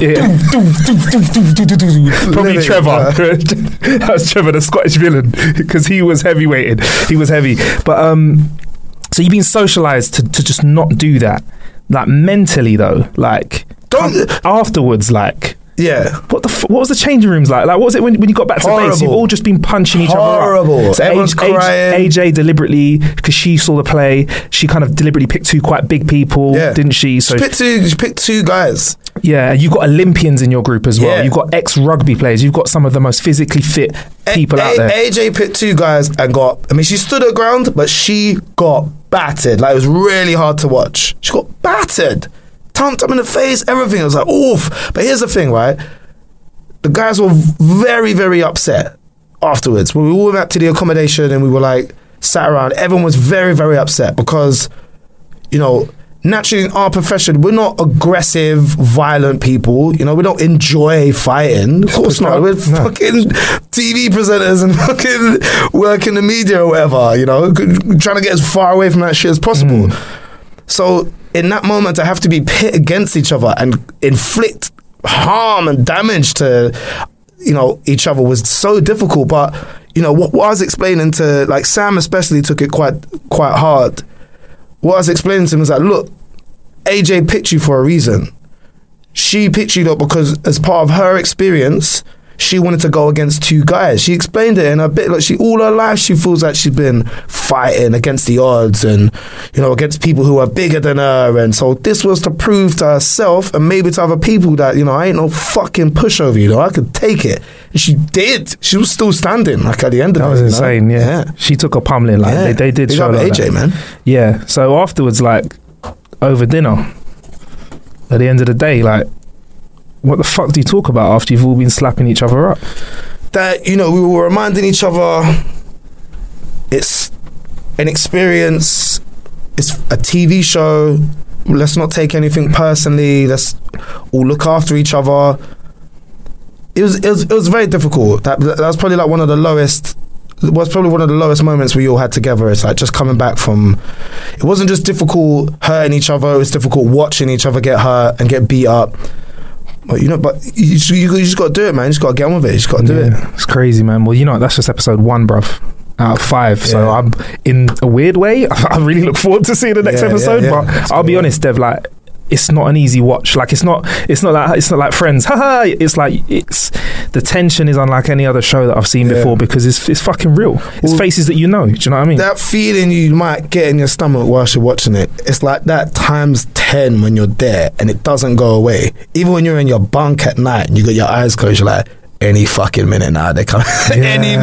here? Probably Trevor. That was Trevor, the Scottish villain, because he was heavyweighted. He was heavy. But so you've been socialized to just not do that. Like mentally though, like afterwards, like. Yeah. What was the changing rooms like? Like, what was it when you got back to base? You've all just been punching each other up. Horrible. So everyone's crying. AJ deliberately, because she saw the play, she kind of deliberately picked two quite big people, didn't she? So she picked two guys. Yeah, you've got Olympians in your group as well. You've got ex-rugby players. You've got some of the most physically fit people out there. AJ picked two guys and she stood her ground, but she got battered. Like, it was really hard to watch. She got battered. Thumped up in the face, everything. I was like, oof. But here's the thing, right? The guys were very, very upset afterwards. When we all went back to the accommodation and we were like, sat around, everyone was very, very upset because, you know, naturally in our profession, we're not aggressive, violent people. You know, we don't enjoy fighting. Of course not. We're fucking TV presenters and fucking work in the media or whatever, you know, trying to get as far away from that shit as possible. So in that moment, to have to be pit against each other and inflict harm and damage to, you know, each other was so difficult. But, you know, what I was explaining to, like, Sam especially took it quite hard. What I was explaining to him was like, look, AJ picked you for a reason. She picked you up because as part of her experience, she wanted to go against two guys. She explained it in a bit, like all her life she feels like she's been fighting against the odds and, you know, against people who are bigger than her. And so this was to prove to herself and maybe to other people that, you know, I ain't no fucking pushover, you know, I could take it. And she did. She was still standing, like, at the end of that. That was insane, yeah. She took a pummeling, like, they did show like AJ, that. Man. Yeah, so afterwards, like, over dinner, at the end of the day, like, what the fuck do you talk about after you've all been slapping each other up? That, you know, we were reminding each other it's an experience, it's a TV show, let's not take anything personally, let's all look after each other. It was very difficult. That was probably like one of the lowest moments we all had together. It's like just coming back from, it wasn't just difficult hurting each other, it was difficult watching each other get hurt and get beat up. But you just got to do it, man. You just got to get on with it. You just got to do it. It's crazy, man. Well, you know, that's just episode 1, bruv, out of 5. Yeah. So I'm, in a weird way, I really look forward to seeing the next episode. But I'll be honest, Dev, like, it's not an easy watch. Like, it's not like Friends. Haha. It's like, it's the tension is unlike any other show that I've seen before because it's fucking real. It's faces that you know. Do you know what I mean? That feeling you might get in your stomach whilst you're watching it, it's like that times 10 when you're there and it doesn't go away. Even when you're in your bunk at night and you got your eyes closed, you're like, any fucking minute now they come. Any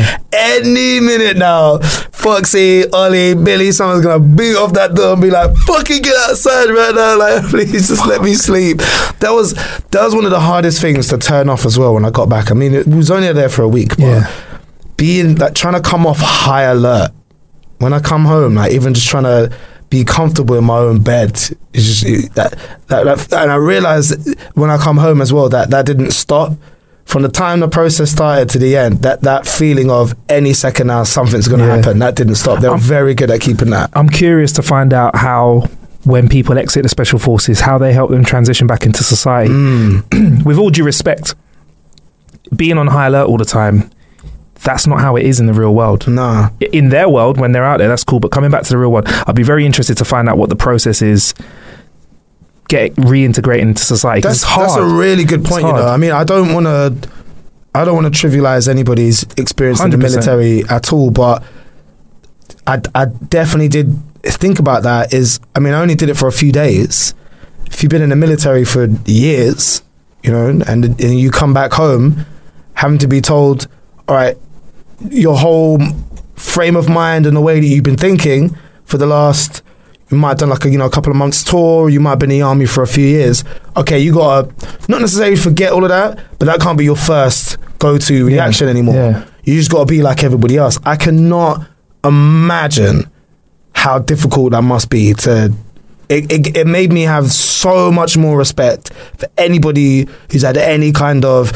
minute now. Foxy, Ollie, Billy, someone's gonna beat off that door and be like, fucking get outside right now, like, please just let me sleep. That was one of the hardest things to turn off as well when I got back. I mean, it was only there for a week, but being like trying to come off high alert when I come home, like even just trying to be comfortable in my own bed, it's just that and I realized when I come home as well that didn't stop. From the time the process started to the end, that feeling of any second now something's going to happen, that didn't stop. They were very good at keeping that. I'm curious to find out how, when people exit the Special Forces, how they help them transition back into society. With all due respect, being on high alert all the time, that's not how it is in the real world. No. In their world, when they're out there, that's cool. But coming back to the real world, I'd be very interested to find out what the process is. Get reintegrating into society. It's hard. That's a really good point. You know, I mean, I don't want to trivialize anybody's experience 100%. In the military at all, but I definitely did think about that. I only did it for a few days. If you've been in the military for years, you know, and you come back home, having to be told, all right, your whole frame of mind and the way that you've been thinking for the last. You might have done like a couple of months tour, you might have been in the army for a few years. Okay, you gotta not necessarily forget all of that, but that can't be your first go-to reaction anymore. Yeah. You just gotta be like everybody else. I cannot imagine how difficult that must be to it made me have so much more respect for anybody who's had any kind of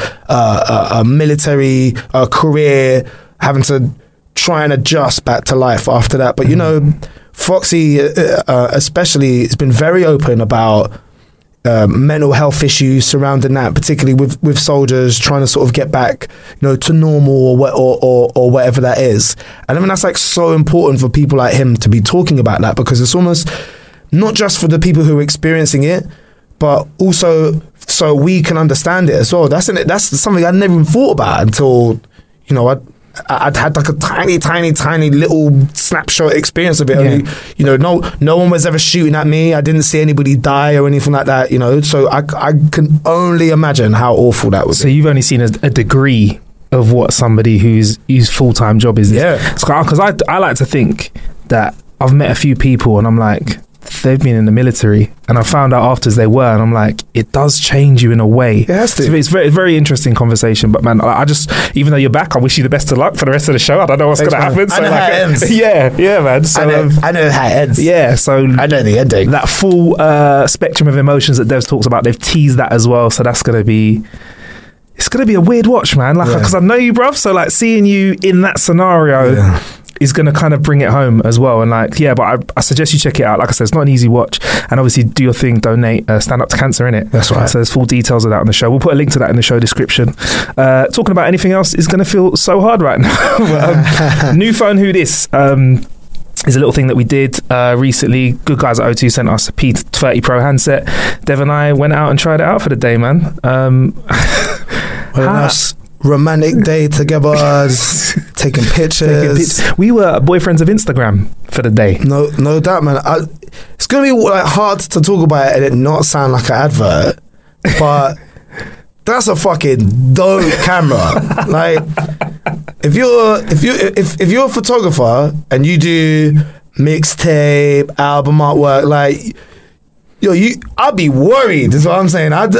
a military career, having to try and adjust back to life after that. But you know, Foxy especially has been very open about mental health issues surrounding that, particularly with soldiers trying to sort of get back, you know, to normal or whatever that is. And I mean, that's like so important for people like him to be talking about that, because it's almost not just for the people who are experiencing it, but also so we can understand it as well. That's something I'd never even thought about until, you know, I'd had like a tiny little snapshot experience of it. Yeah. Only, you know, no one was ever shooting at me. I didn't see anybody die or anything like that, you know. So I can only imagine how awful that was. So you've only seen a degree of what somebody whose full-time job is. Yeah. Because I like to think that I've met a few people and I'm like, they've been in the military, and I found out after they were, and I'm like, it does change you in a way. It has to. So it's very, very interesting conversation. But man, I just, even though you're back, I wish you the best of luck for the rest of the show. I don't know what's going to happen. I know how it ends. Yeah, man. So, I know how it ends. Yeah, so I know the ending. That full spectrum of emotions that Devs talks about, they've teased that as well. So that's going to be. It's going to be a weird watch, man. Like, because I know you, bruv. So like seeing you in that scenario. Is going to kind of bring it home as well. And like, yeah, but I suggest you check it out. Like I said, it's not an easy watch. And obviously do your thing, donate, stand up to cancer, innit? That's right. So there's full details of that on the show. We'll put a link to that in the show description. Talking about anything else is going to feel so hard right now. New phone, who this? is a little thing that we did recently. Good guys at O2 sent us a P30 Pro handset. Dev and I went out and tried it out for the day, man. Nice romantic day together, taking pictures. We were boyfriends of Instagram for the day. No doubt, man. It's gonna be like hard to talk about it and it not sound like an advert, but that's a fucking dope camera. Like, if you're a photographer and you do mixtape, album artwork, like, I'd be worried. Is what I'm saying. I'd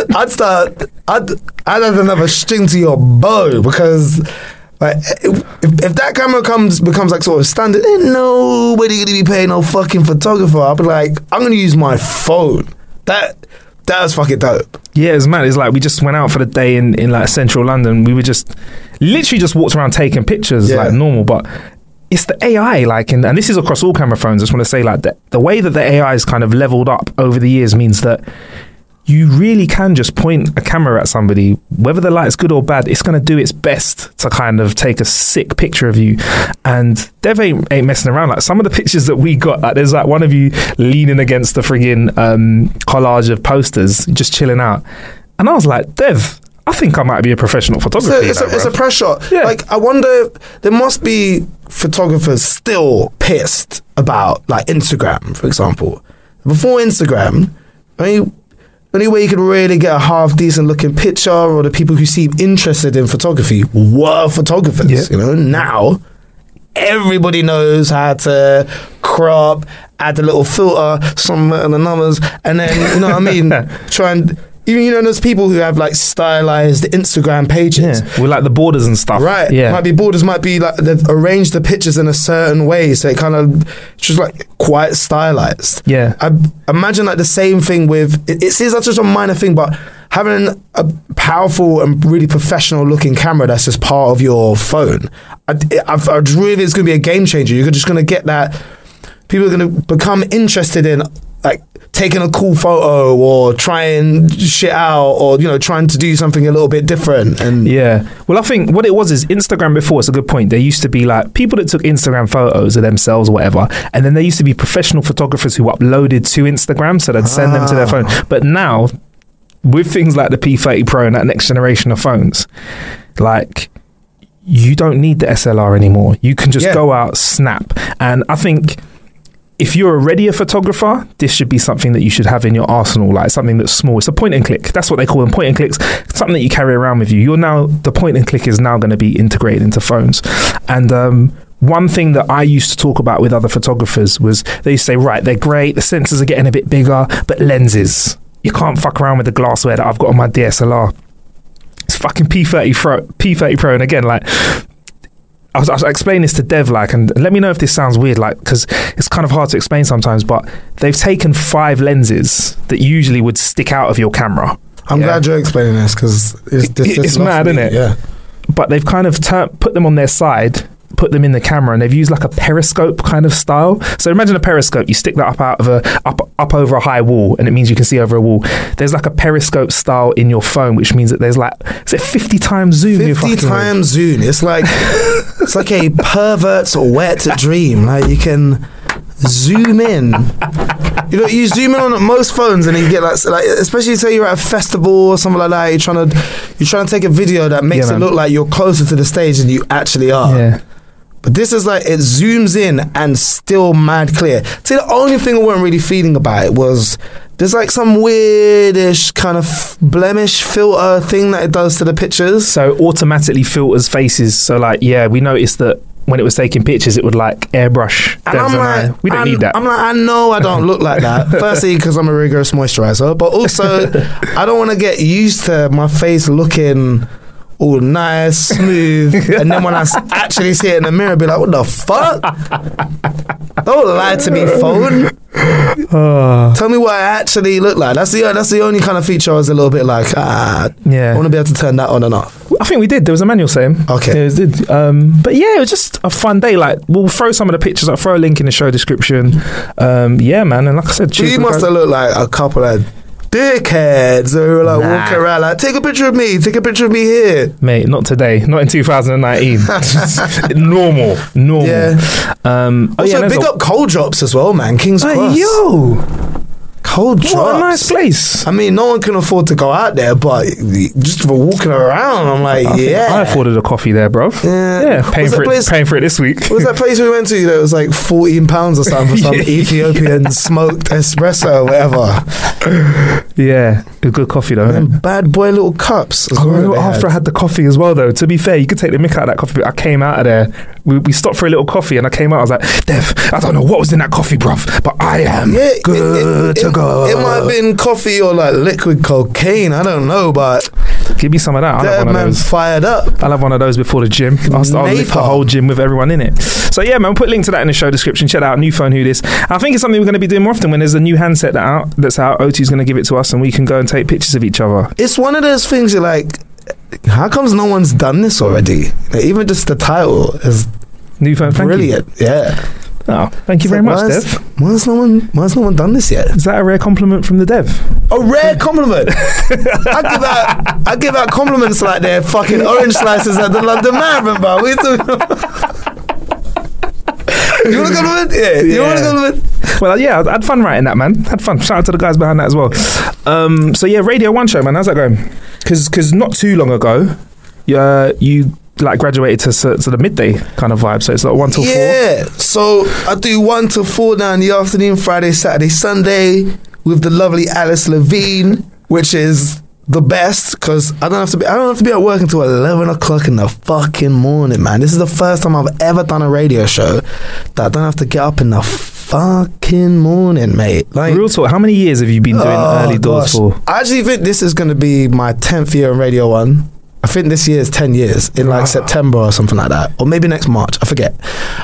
add another string to your bow, because like if that camera becomes like sort of standard, ain't nobody gonna be paying no fucking photographer. I'll be like, I'm gonna use my phone. That was fucking dope. Yeah, it's mad. It's like we just went out for the day in like central London. We were just literally just walked around taking pictures like normal, but it's the AI, like, and this is across all camera phones. I just want to say, like, the way that the AI is kind of leveled up over the years means that you really can just point a camera at somebody, whether the light's good or bad, it's going to do its best to kind of take a sick picture of you. And Dev ain't messing around. Like, some of the pictures that we got, like, there's like one of you leaning against the friggin' collage of posters, just chilling out. And I was like, Dev, I think I might be a professional photographer. It's a press shot. Yeah. Like, I wonder if there must be photographers still pissed about, like, Instagram, for example. Before Instagram, only way you could really get a half decent looking picture, or the people who seem interested in photography were photographers. You know, now everybody knows how to crop, add a little filter, some and the numbers, and then, you know what I mean, try and. Even, you know, there's people who have like stylized Instagram pages with like the borders and stuff, right? Yeah, might be like they've arranged the pictures in a certain way, so it kind of just like quite stylized. Yeah, I imagine like the same thing with it seems like such a minor thing, but having a powerful and really professional looking camera that's just part of your phone, I really, it's going to be a game changer. You're just going to get that people are going to become interested in like taking a cool photo or trying shit out, or, you know, trying to do something a little bit different. And yeah, well, I think what it was is Instagram before, it's a good point. There used to be like people that took Instagram photos of themselves or whatever, and then there used to be professional photographers who uploaded to Instagram, so they'd send them to their phone. But now, with things like the P30 Pro and that next generation of phones, like, you don't need the SLR anymore. You can just go out, snap. And I think if you're already a photographer, this should be something that you should have in your arsenal, like something that's small. It's a point and click. That's what they call them, point and clicks. Something that you carry around with you. The point and click is now going to be integrated into phones. And one thing that I used to talk about with other photographers was they used to say, right, they're great, the sensors are getting a bit bigger, but lenses, you can't fuck around with the glassware that I've got on my DSLR. It's fucking P30 Pro. And again, like, I was explaining this to Dev, like, and let me know if this sounds weird, like, because it's kind of hard to explain sometimes, but they've taken 5 lenses that usually would stick out of your camera. I'm glad you're explaining this, because it's mad, isn't it? Yeah. But they've kind of put them on their side, put them in the camera, and they've used like a periscope kind of style. So imagine a periscope, you stick that up over a high wall, and it means you can see over a wall. There's like a periscope style in your phone, which means that there's like, is it 50 times zoom? 50 times zoom. It's like it's like a pervert's wet dream. Like, you can zoom in. You know, you zoom in on most phones, and you get like especially say you're at a festival or something like that. You're trying to take a video that makes it look like you're closer to the stage than you actually are. Yeah. But this is like, it zooms in and still mad clear. See, the only thing I wasn't really feeling about it was there's like some weirdish kind of blemish filter thing that it does to the pictures. So automatically filters faces. So like, yeah, we noticed that when it was taking pictures, it would like airbrush. And I'm like, we don't need that. I'm like, I know I don't look like that. Firstly, because I'm a rigorous moisturizer, but also I don't want to get used to my face looking all nice, smooth, and then when I actually see it in the mirror, be like, what the fuck? Don't lie to me, phone. Tell me what I actually look like. That's the only kind of feature I was a little bit like, I want to be able to turn that on and off. I think we did. There was a manual saying. Okay. Yeah, it did. But yeah, it was just a fun day. Like, we'll throw some of the pictures, I'll throw a link in the show description. Yeah, man. And like I said, you must have looked like a couple of dickheads who were like walking around like, take a picture of me here. Mate, not today. Not in 2019. Normal. Yeah. Also, big up Cold Drops as well, man. King's Cross. Yo. Cold Drops. What a nice place. I mean, no one can afford to go out there, but just for walking around, I'm like, I afforded a coffee there, bro. Yeah. Paying for it this week. What was that place we went to that was like £14 or something for some Ethiopian smoked espresso or whatever? Yeah. A good coffee though, and bad boy little cups. After I had the coffee as well though, to be fair, you could take the mick out of that coffee, but I came out of there. We stopped for a little coffee and I came out, I was like, Dev, I don't know what was in that coffee, bruv, but I am good to go. It might have been coffee or like liquid cocaine, I don't know, but give me some of that. I'll have one of those. Fired up. I'll have one of those before the gym. I'll lift the whole gym with everyone in it. So yeah, man, we'll put a link to that in the show description. Check out New Phone Who This. I think it's something we're going to be doing more often when there's a new handset that's out. O2's going to give it to us and we can go and take pictures of each other. It's one of those things you're like, how comes no one's done this already? Like, even just the title is New Phone. Brilliant. Yeah. Oh, thank you very much, Dev. Why has no one done this yet? Is that a rare compliment from the Dev? A rare compliment. I give out compliments like they're fucking orange slices at the London Marathon, bro. You want a compliment? Yeah. You want a compliment? Well, yeah, I had fun writing that, man. Had fun. Shout out to the guys behind that as well. So yeah, Radio 1 show, man. How's that going? Because not too long ago, you like graduated to the midday kind of vibe, so it's like 1 till 4. Yeah, so I do 1 till 4 now in the afternoon, Friday, Saturday, Sunday with the lovely Alice Levine, which is the best because I don't have to be at work until 11 o'clock in the fucking morning, man. This is the first time I've ever done a radio show that I don't have to get up in the fucking morning, mate. Like, real talk, how many years have you been doing early doors for? I actually think this is going to be my 10th year on Radio 1. I think this year is 10 years in like September or something like that, or maybe next March, I forget.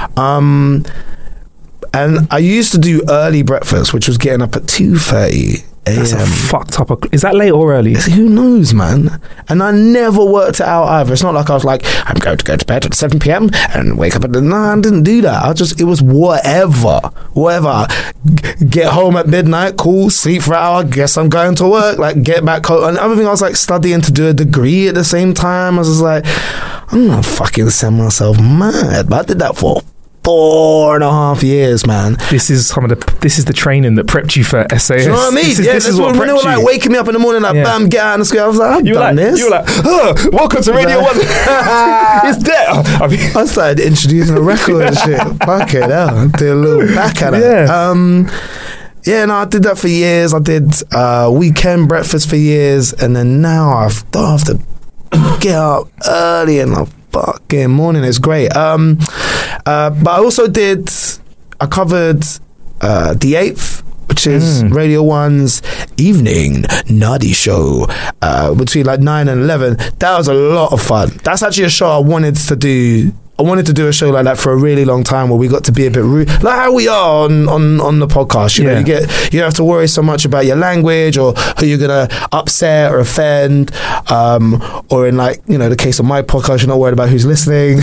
And I used to do early breakfast, which was getting up at 2:30 a.m. That's a fucked up. Is that late or early? Who knows, man? And I never worked it out either. It's not like I was like, I'm going to go to bed at 7 p.m. and wake up at the... No, I didn't do that. It was whatever. Get home at midnight, cool, sleep for an hour, guess I'm going to work, like get back home. And everything, I was like studying to do a degree at the same time. I was just like, I'm not fucking send myself mad. But I did that for 4.5 years, man. This is the training that prepped you for SAS. Do you know what I mean? This is what when they were like waking me up in the morning, like bam, get out in the school. I was like, I've done this. You were like, welcome to Radio 1. It's there. I started introducing a record and shit. Fuck it, I did a little back at it. Yeah, no, I did that for years. I did weekend breakfast for years, and then now I don't have to get up early in the fucking morning. It's great. But I also covered The 8th, which is Radio 1's evening naughty show between like 9 and 11. That was a lot of fun. That's actually a show I wanted to do. I wanted to do a show like that for a really long time, where we got to be a bit rude, like how we are on the podcast. You know, you don't have to worry so much about your language or who you're gonna upset or offend, or in like, you know, the case of my podcast, you're not worried about who's listening.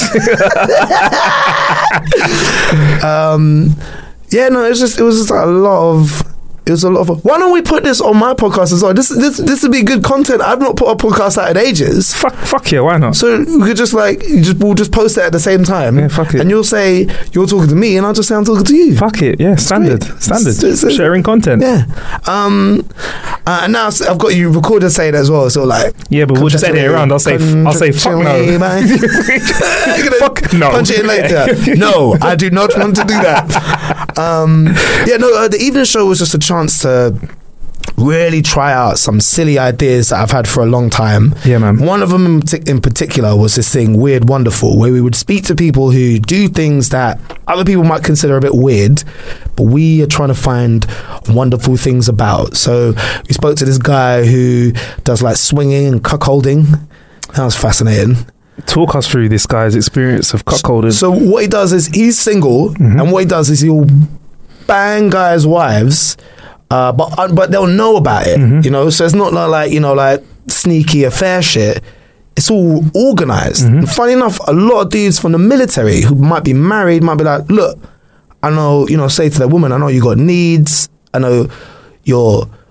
Yeah, no, it was just like a lot of. It was a lot of. Why don't we put this on my podcast as well? This would be good content. I've not put a podcast out in ages. Fuck yeah, why not? So we could just like we'll just post it at the same time. Yeah, fuck it. And you'll say you're talking to me, and I'll just say I'm talking to you. Fuck it, yeah, standard. Sharing content. Yeah. And now I've got you recorded saying it as well. So like, yeah, but we'll just edit it around. I'll say fuck no. Fuck no. Punch it in later. No, I do not want to do that. The evening show was just a chance to really try out some silly ideas that I've had for a long time. Yeah, man. One of them in particular was this thing, Weird Wonderful, where we would speak to people who do things that other people might consider a bit weird, but we are trying to find wonderful things about. So we spoke to this guy who does like swinging and cuckolding. That was fascinating. Talk us through this guy's experience of cuckolding. So what he does is he's single, and what he does is he'll bang guys' wives, but they'll know about it, you know. So it's not like, you know, like sneaky affair shit. It's all organized. And funny enough, a lot of dudes from the military who might be married might be like, look, I know, you know, say to the woman, I know you got needs. I know you're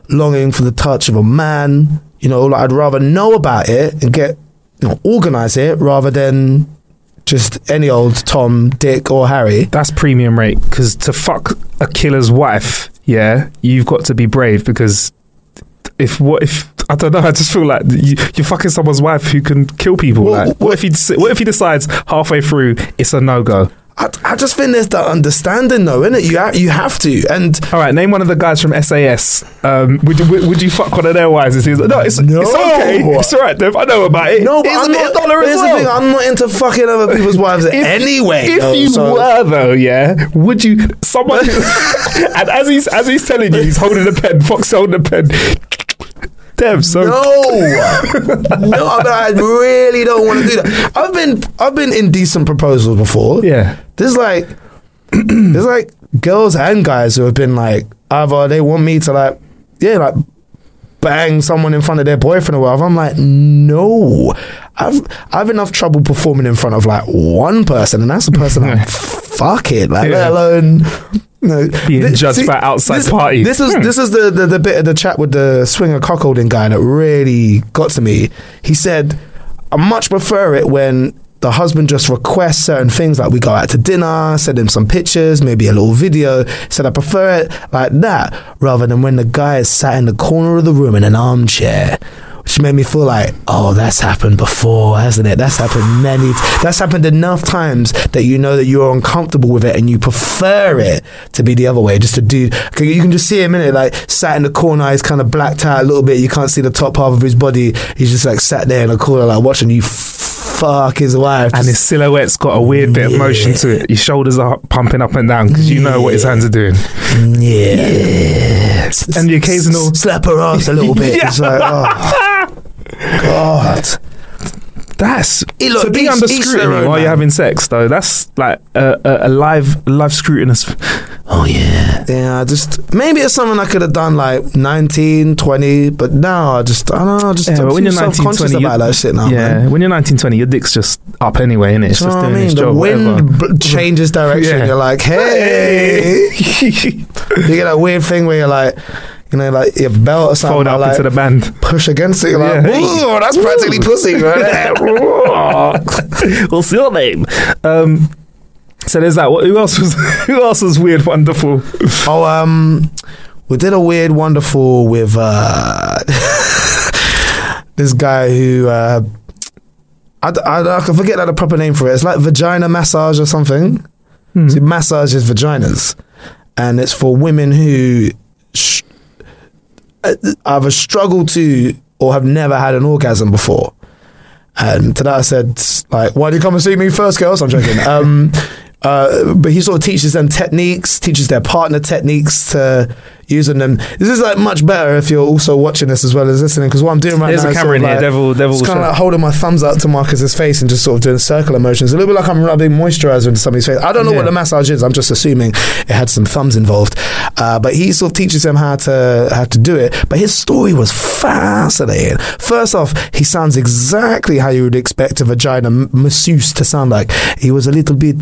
longing for the touch of a man. You know, like I'd rather know about it and get, organise it rather than just any old Tom, Dick or Harry. That's premium rate, because to fuck a killer's wife, yeah, you've got to be brave, because if I don't know, I just feel like you're fucking someone's wife who can kill people. Well, like, what if he decides halfway through it's a no-go? I just think there's that understanding, though, innit? You have to. And all right, name one of the guys from SAS. Would you fuck one of their wives? He's like, it's okay. It's all right, Dev. I know about it. No, but it's I'm not. $1 as well. The thing, I'm not into fucking other people's wives anyway. If you were, though, yeah, would you? Someone. And as he's telling you, he's holding a pen. Fox holding a pen. Dev, so no, I really don't want to do that. I've been in decent proposals before. Yeah, there's like girls and guys who have been like, either they want me to like bang someone in front of their boyfriend or whatever. I'm like, no, I've enough trouble performing in front of like one person, and that's the person I'm fucking, like, let alone. Being judged by outside party. This is the bit of the chat with the swinger cuckolding guy that really got to me. He said, I much prefer it when the husband just requests certain things, like we go out to dinner, send him some pictures, maybe a little video. He said, I prefer it like that rather than when the guy is sat in the corner of the room in an armchair. Which made me feel like, oh, that's happened before, hasn't it? That's happened enough times that you know that you're uncomfortable with it and you prefer it to be the other way. Just a dude, you can just see him in it, like sat in the corner, he's kind of blacked out a little bit. You can't see the top half of his body. He's just like sat there in the corner, like watching you fuck his wife. And his silhouette's got a weird bit of motion to it. His shoulders are pumping up and down because you know what his hands are doing. Yeah. And the occasional slap her ass a little bit. It's like, oh. God, that's to be under scrutiny while you're having sex, though. That's like a live scrutinous. Oh yeah. Just maybe it's something I could have done like 19, 20, but now I don't know. But when you're 19, 20, about that shit now. Yeah, man. When you're 19, 20, your dick's just up anyway, innit? It's just doing its job. The wind changes direction. You're like, hey. You get that weird thing where you're like, like your belt or something. Fold up into the band. Push against it. You're like, ooh, that's practically pussy right there. What's your name? So there's that. Who else was weird, wonderful? We did a weird, wonderful with this guy who I can forget the proper name for it. It's like vagina massage or something. So it massages vaginas, and it's for women who either struggle to or have never had an orgasm before. And to that I said, like, why do you come and see me first, girls? I'm joking. But he sort of teaches them techniques, teaches their partner techniques to using them. This is like much better if you're also watching this as well as listening, because what I'm doing right now is camera in here, devil just kind of like holding my thumbs up to Marcus's face and just sort of doing circular motions, a little bit like I'm rubbing moisturizer into somebody's face. I don't know what the massage is. I'm just assuming it had some thumbs involved. But he sort of teaches them how to do it. But his story was fascinating. First off, he sounds exactly how you would expect a vagina masseuse to sound like. He was a little bit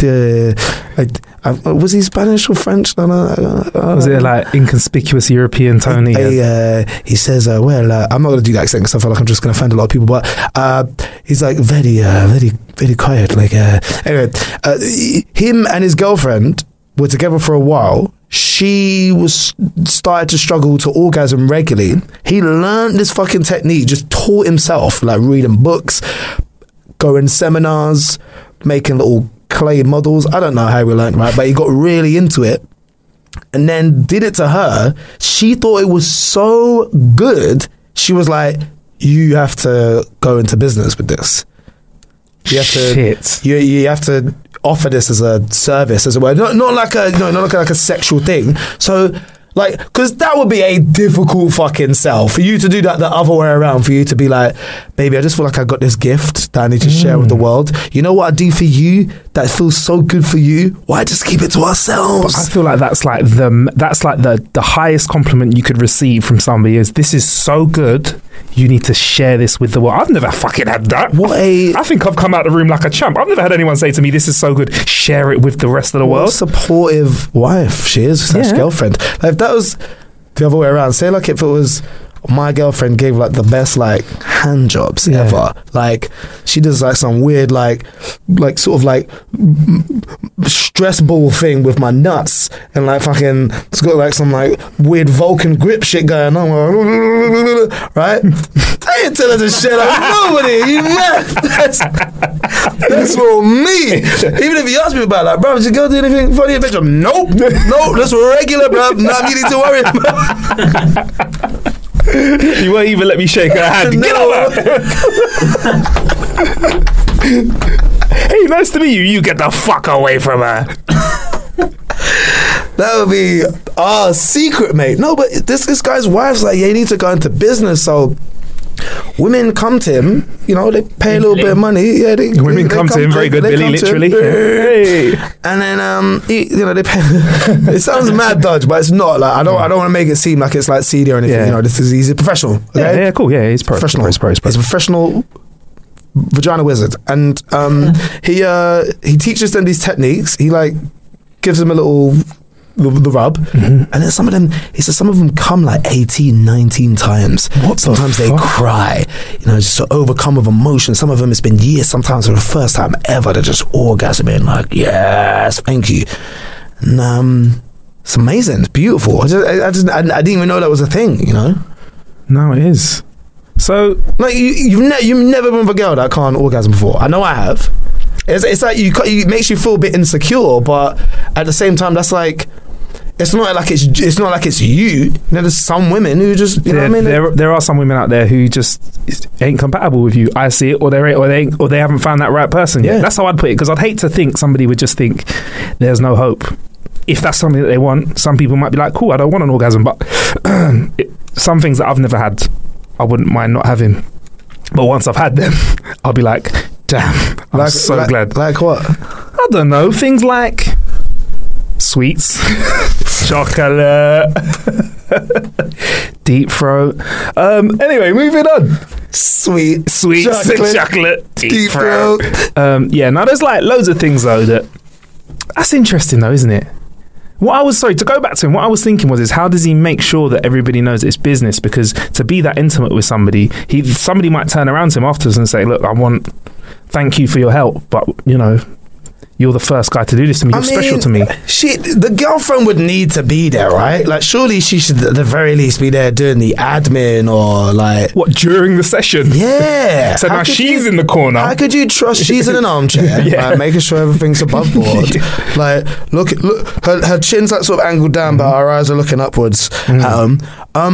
was he Spanish or French? Was it like inconspicuous European tone? He says, I'm not going to do that accent because I feel like I'm just going to offend a lot of people, but he's like very quiet. Like anyway, him and his girlfriend were together for a while. She started to struggle to orgasm regularly. He learned this fucking technique, just taught himself, like reading books, going seminars, making little clay models. I don't know how he learned, right? But he got really into it and then did it to her. She thought it was so good. She was like, you have to go into business with this. You have to offer this as a service, as a way, not like a sexual thing. So, like, because that would be a difficult fucking sell for you to do that the other way around, for you to be like, baby, I just feel like I got this gift that I need to share with the world. You know what I do for you that feels so good for you? Why just keep it to ourselves? But I feel like that's like the highest compliment you could receive from somebody is, this is so good, you need to share this with the world. I've never fucking had that. I think I've come out of the room like a champ. I've never had anyone say to me, this is so good, share it with the rest of the world. What a supportive wife she is, slash girlfriend. Like, the other way around. Say like if it was my girlfriend gave like the best like hand jobs ever. Like she does like some weird like sort of like stress ball thing with my nuts, and like fucking it's got like some like weird Vulcan grip shit going on, right? I ain't telling this shit like nobody. You mad? That's for me. Even if you ask me about like, bro, did your girl do anything funny in the bedroom? Nope, that's regular, bro. Not needing to worry about. You won't even let me shake her hand. Get over. Hey, nice to meet you. You get the fuck away from her. That would be our secret, mate. No, but this guy's wife's like, yeah, you need to go into business. So women come to him, you know, they pay a little bit of money. Yeah, women come to him. Very good, Billy, literally. Hey. And then, you know, they pay. It sounds mad dodge, but it's not. Like I don't want to make it seem like it's like seedy or anything. Yeah. You know, he's a professional. Okay? Yeah, cool. Yeah, he's professional. He's a professional vagina wizard, and he teaches them these techniques. He like gives them a little. The rub, and then some of them, he says some of them come like 18, 19 times. Sometimes they cry, you know, just so overcome with emotion. Some of them it's been years, sometimes for the first time ever, they're just orgasming, like, yes, thank you. And it's amazing, it's beautiful. I didn't even know that was a thing, you know? No, it is. So, like, you've never been with a girl that can't orgasm before. I know I have. It's like it makes you feel a bit insecure, but at the same time, that's like, it's not like it's you. You know, there's some women who just, you know what I mean? There are some women out there who just ain't compatible with you. I see it, or they haven't found that right person yet. That's how I'd put it, because I'd hate to think somebody would just think there's no hope. If that's something that they want, some people might be like, cool, I don't want an orgasm, but some things that I've never had, I wouldn't mind not having. But once I've had them, I'll be like, damn, I'm so glad. Like what? I don't know, things like sweets, chocolate, deep throat. Anyway, moving on. Sweets, chocolate, deep throat. Now there's like loads of things though that's interesting though, isn't it? To go back to him, what I was thinking is how does he make sure that everybody knows it's business? Because to be that intimate with somebody might turn around to him afterwards and say, look, thank you for your help, but you know, you're the first guy to do this to me. You're special to me. The girlfriend would need to be there, right? Like, surely she should at the very least be there doing the admin or like... What, during the session? Yeah. So now she's in the corner. How could you trust she's in an armchair, making sure everything's above board? Like, look, her chin's like sort of angled down, but her eyes are looking upwards at him.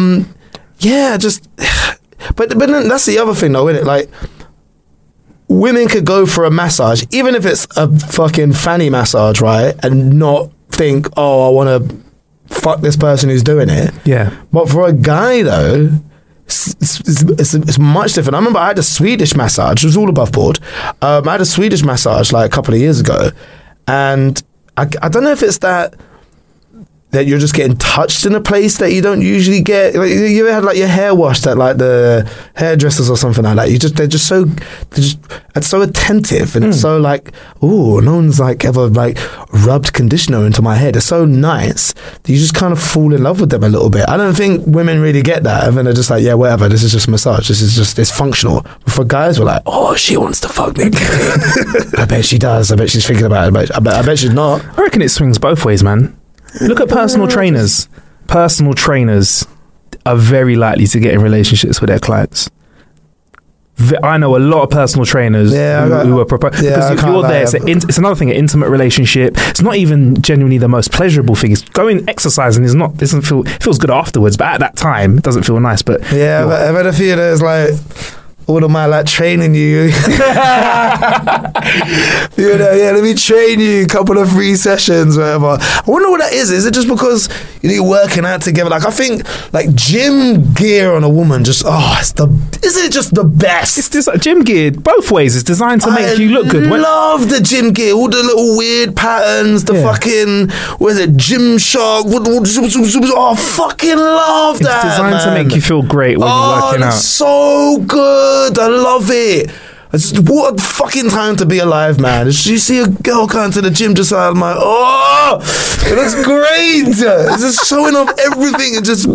But then that's the other thing though, isn't it? Like, women could go for a massage, even if it's a fucking fanny massage, right? And not think, oh, I want to fuck this person who's doing it. Yeah. But for a guy, though, it's much different. I remember I had a Swedish massage. It was all above board. I had a Swedish massage like a couple of years ago. And I don't know if it's that you're just getting touched in a place that you don't usually get. Like, you ever had like your hair washed at like the hairdressers or something like that? They're just so attentive, and it's so like, ooh, no one's like ever like rubbed conditioner into my head. It's so nice that you just kind of fall in love with them a little bit. I don't think women really get that, and then they're just like, yeah, whatever, this is just massage, it's functional. But for guys, we're like, oh, she wants to fuck me. I bet she does. I bet she's thinking about it. I bet she's not. I reckon it swings both ways, man. Look at personal trainers. Personal trainers are very likely to get in relationships with their clients. I know a lot of personal trainers who are because if you're there, it's another thing, an intimate relationship. It's not even genuinely the most pleasurable thing. It's going exercising feels good afterwards, but at that time it doesn't feel nice. But yeah, I've had a few that is like, all of my like training you. You know, let me train you, a couple of free sessions, whatever. I wonder what that is. Is it just because you're working out together? Like, I think like gym gear on a woman isn't it just the best? It's just like gym gear both ways. It's designed to make you look good. I love the gym gear, all the little weird patterns, the fucking, what is it, Gymshark? I fucking love that. It's designed to make you feel great when you're working out. So good. I love it. What a fucking time to be alive, man. You see a girl coming to the gym just like, I'm like, oh, it looks great. It's just showing off everything and just,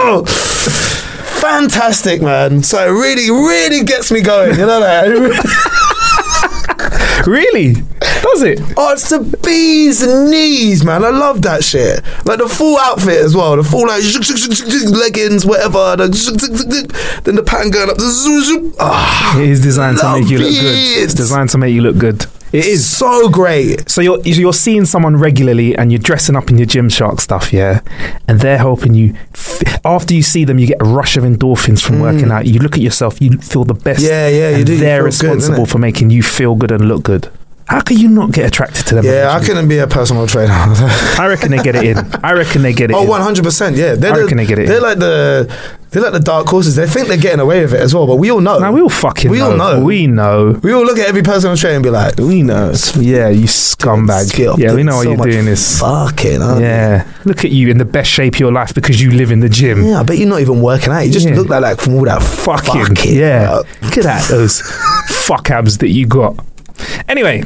fantastic, man. So it really, really gets me going, you know that? Really? Does it? Oh, it's the bee's knees, man. I love that shit. Like the full outfit as well. The full like leggings, whatever. Then the pattern going up. It is designed to make you look good. It's designed to make you look good. It is so great. So you're seeing someone regularly and you're dressing up in your Gymshark stuff, yeah, and they're helping you. After you see them, you get a rush of endorphins from working out. You look at yourself, you feel the best. Yeah, and you do. They're responsible for making you feel good and look good. How can you not get attracted to them? Yeah, I couldn't be a personal trainer. I reckon they get it in. Oh, 100%. Yeah, I reckon they get it in. They're like the dark horses. They think they're getting away with it as well, but we all know. No, we all fucking know. We know. We all look at every personal trainer and be like, we know. Yeah, you scumbag. Yeah, we know what you're doing this. Fucking Look at you in the best shape of your life because you live in the gym. Yeah, I bet you're not even working out. You just look like from all that fucking. Yeah. Look at that, those fuck abs that you got. Anyway.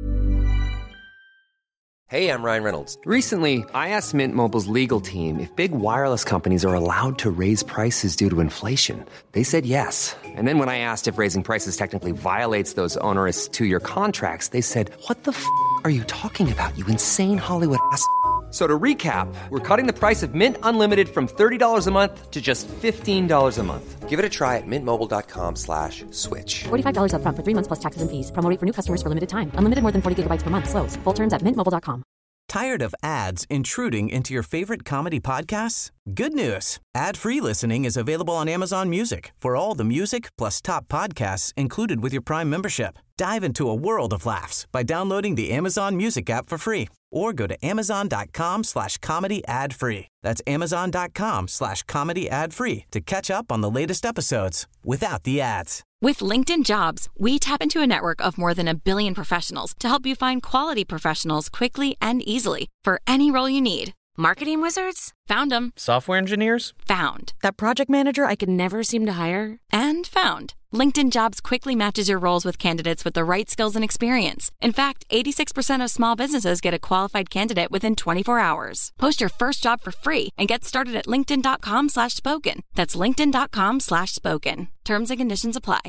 Hey, I'm Ryan Reynolds. Recently, I asked Mint Mobile's legal team if big wireless companies are allowed to raise prices due to inflation. They said yes. And then when I asked if raising prices technically violates those onerous 2-year contracts, they said, what the f*** are you talking about, you insane Hollywood ass f- So to recap, we're cutting the price of Mint Unlimited from $30 a month to just $15 a month. Give it a try at mintmobile.com/switch. $45 up front for 3 months plus taxes and fees. Promo rate for new customers for limited time. Unlimited more than 40 gigabytes per month. Slows full terms at mintmobile.com. Tired of ads intruding into your favorite comedy podcasts? Good news. Ad-free listening is available on Amazon Music for all the music plus top podcasts included with your Prime membership. Dive into a world of laughs by downloading the Amazon Music app for free or go to amazon.com/comedy ad-free. That's amazon.com/comedy ad-free to catch up on the latest episodes without the ads. With LinkedIn Jobs, we tap into a network of more than 1 billion professionals to help you find quality professionals quickly and easily for any role you need. Marketing wizards? Found them. Software engineers? Found. That project manager I could never seem to hire? And found. LinkedIn Jobs quickly matches your roles with candidates with the right skills and experience. In fact, 86% of small businesses get a qualified candidate within 24 hours. Post your first job for free and get started at linkedin.com/spoken. That's linkedin.com/spoken. Terms and conditions apply.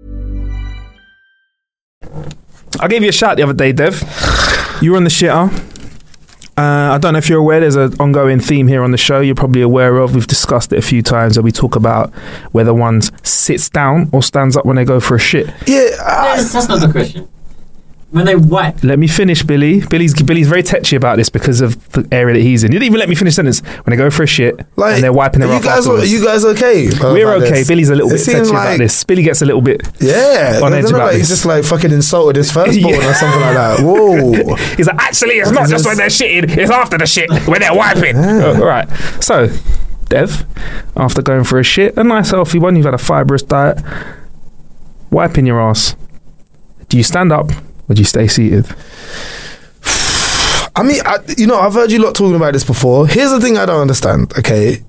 I gave you a shout the other day, Dev. You were on the shitter. I don't know if you're aware, there's an ongoing theme here on the show you're probably aware of. We've discussed it a few times where we talk about whether one sits down or stands up when they go for a shit. That's not the question. When they wipe. Let me finish, Billy. Billy's very touchy about this because of the area that he's in. You didn't even let me finish the sentence. When they go for a shit and they're wiping their ass afterwards. Are you guys okay? We're okay. This? Billy's a little bit touchy about this. Billy gets a little bit on edge about this. He's just like fucking insulted his firstborn or something like that. Whoa. He's like, actually, it's not just when they're shitting, it's after the shit, when they're wiping. All right. So, Dev, after going for a shit, a nice healthy one, you've had a fibrous diet, wiping your ass. Do you stand up? Would you stay seated? I mean, I've heard you lot talking about this before. Here's the thing I don't understand, okay?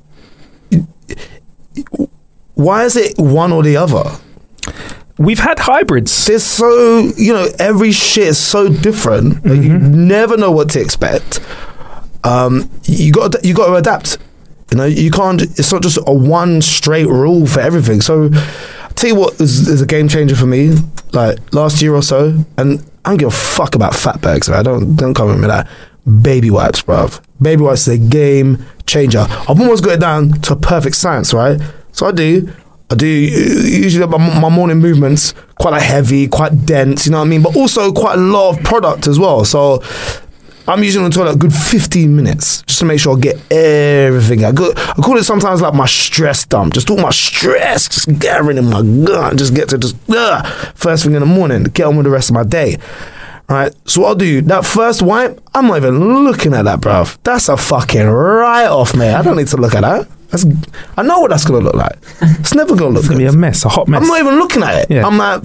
Why is it one or the other? We've had hybrids. There's so, every shit is so different. Mm-hmm. You never know what to expect. You got to adapt. You can't, it's not just a one straight rule for everything. So, tell you what is a game changer for me, like last year or so, and I don't give a fuck about fatbergs, right? Don't come with me that. Baby wipes, bruv. Baby wipes is a game changer. I've almost got it down to a perfect science, right? So I do usually my morning movements quite like heavy, quite dense, you know what I mean? But also quite a lot of product as well. So I'm usually on the toilet a good 15 minutes just to make sure I get everything. I call it sometimes like my stress dump. Just all my stress, just gathering in my gut. Just get to first thing in the morning, get on with the rest of my day. Right? So I'll do that first wipe. I'm not even looking at that, bruv. That's a fucking write-off, mate. I don't need to look at that. I know what that's going to look like. It's never going to look It's going to be a mess, a hot mess. I'm not even looking at it. Yeah. I'm like,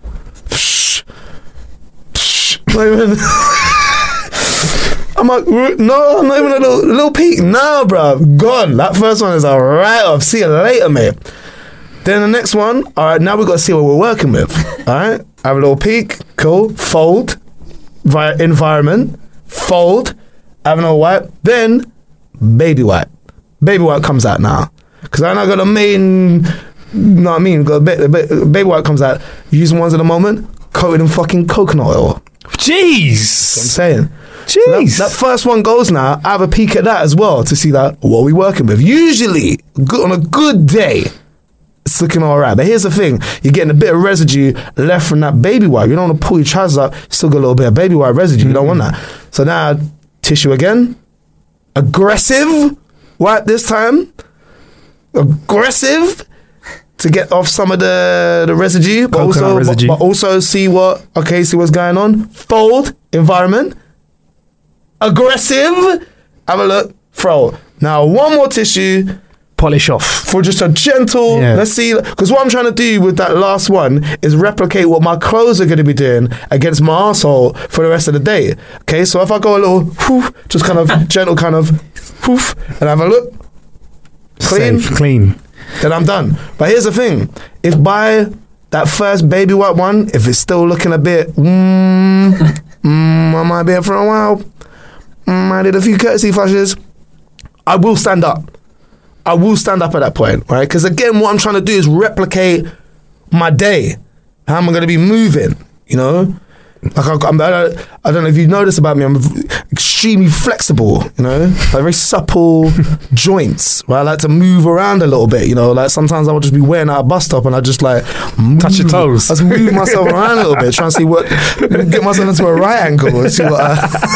not even... I'm like, no, I'm not even a little peek. Nah, bro, gone. That first one is a write-off. See you later, mate. Then the next one, all right, now we've got to see what we're working with. All right, have a little peek, cool, fold, environment, fold, have a little wipe, then baby wipe. Baby wipe comes out now. Because I got a main, you know what I mean? Got baby wipe comes out, using ones at the moment, coated in fucking coconut oil. Jeez. That's what I'm saying. Jeez. So that first one goes now. I have a peek at that as well to see that what are we working with. Usually, on a good day, it's looking all right. But here's the thing. You're getting a bit of residue left from that baby wipe. You don't want to pull your trousers up. You still got a little bit of baby wipe residue. You don't want that. So now, tissue again. Aggressive wipe this time. Aggressive to get off some of the residue. But Coconut residue. But also see what's going on. Fold. Environment. Aggressive. Have a look. Throw. Now, one more tissue. Polish off. For just a gentle, let's see, because what I'm trying to do with that last one is replicate what my clothes are going to be doing against my arsehole for the rest of the day. Okay, so if I go a little, whoof, just kind of gentle kind of, whoof, and have a look, clean, then I'm done. But here's the thing, if by that first baby wipe one, if it's still looking a bit, I might be here for a while, I did a few courtesy flushes, I will stand up. I will stand up at that point, right? Because again, what I'm trying to do is replicate my day. How am I going to be moving, you know? Like I don't know if you've noticed about me, I'm extremely flexible, you know? Like very supple joints, right? I like to move around a little bit, you know? Like sometimes I will just be waiting at a bus stop and I just like touch your toes. I just move myself around a little bit, trying to see get myself into a right angle and see what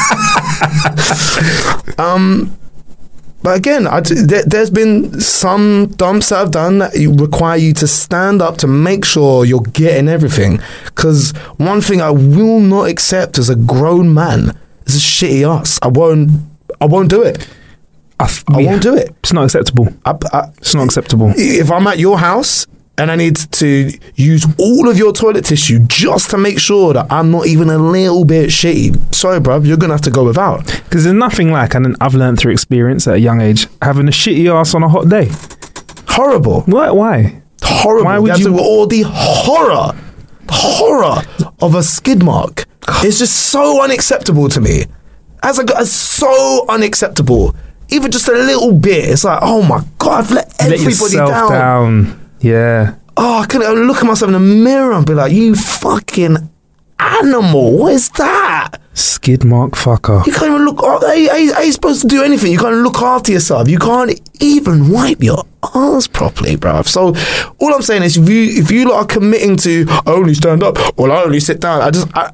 But again, there's been some dumps that I've done that require you to stand up to make sure you're getting everything. Because one thing I will not accept as a grown man is a shitty ass. I won't do it. I won't do it. It's not acceptable. It's not acceptable. If I'm at your house and I need to use all of your toilet tissue just to make sure that I'm not even a little bit shitty, sorry, bruv, you're going to have to go without. Because there's nothing like, and I've learned through experience at a young age, having a shitty ass on a hot day. Horrible. Why? Horrible. Why would you? All the horror of a skid mark. It's just so unacceptable to me. As so unacceptable. Even just a little bit. It's like, oh my God, I've let everybody down. Yeah. Oh, I can look at myself in the mirror and be like, you fucking animal. What is that? Skid mark fucker. You can't even look. Are you supposed to do anything? You can't look after yourself. You can't even wipe your ass properly, bruv. So all I'm saying is, if you lot are committing to I only stand up or I only sit down,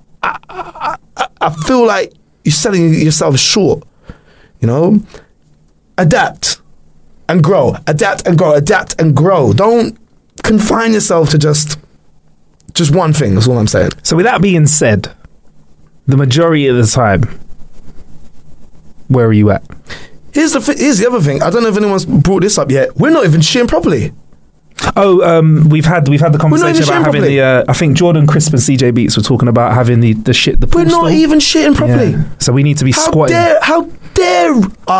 I feel like you're selling yourself short. You know, adapt and grow. Adapt and grow. Adapt and grow. Don't confine yourself to just one thing. That's all I'm saying. So with that being said, the majority of the time, where are you at? Here's the other thing. I don't know if anyone's brought this up yet. We're not even shitting properly. Oh, we've had the conversation about having properly. I think Jordan Crisp and CJ Beats were talking about having the We're not even shitting properly. Yeah. So we need to be squatting. How dare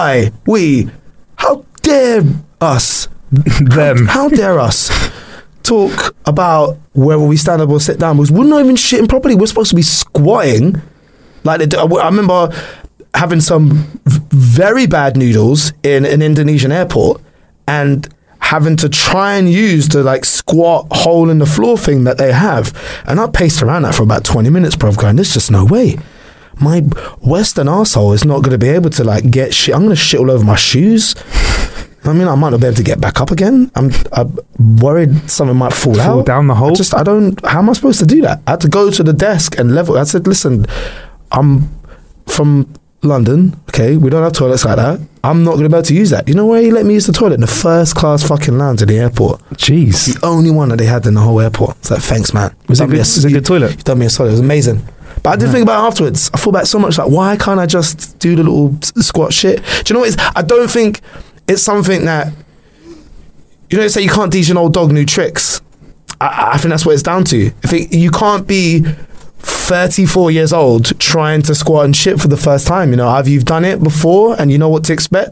us them? How dare us talk about whether we stand up or sit down? Because we're not even shitting properly. We're supposed to be squatting. Like I remember having some very bad noodles in an Indonesian airport and having to try and use the like squat hole in the floor thing that they have. And I paced around that for about 20 minutes, bruv, going, there's just no way. My Western arsehole is not going to be able to like get shit. I'm going to shit all over my shoes. I mean, I might not be able to get back up again. I'm worried something might fall out. Down the hole? How am I supposed to do that? I had to go to the desk and level. I said, listen, I'm from London, okay? We don't have toilets like that. I'm not going to be able to use that. You know where he let me use the toilet? In the first class fucking lounge at the airport. Jeez. The only one that they had in the whole airport. It's like, thanks, man. Was it a good toilet? You done me a solid. It was amazing. But I did think about it afterwards. I thought back so much, like, why can't I just do the little squat shit? Do you know what it is? I don't think it's something that, you know, they say you can't teach an old dog new tricks. I think that's what it's down to. You can't be 34 years old trying to squat and shit for the first time. You know, either you've done it before and you know what to expect,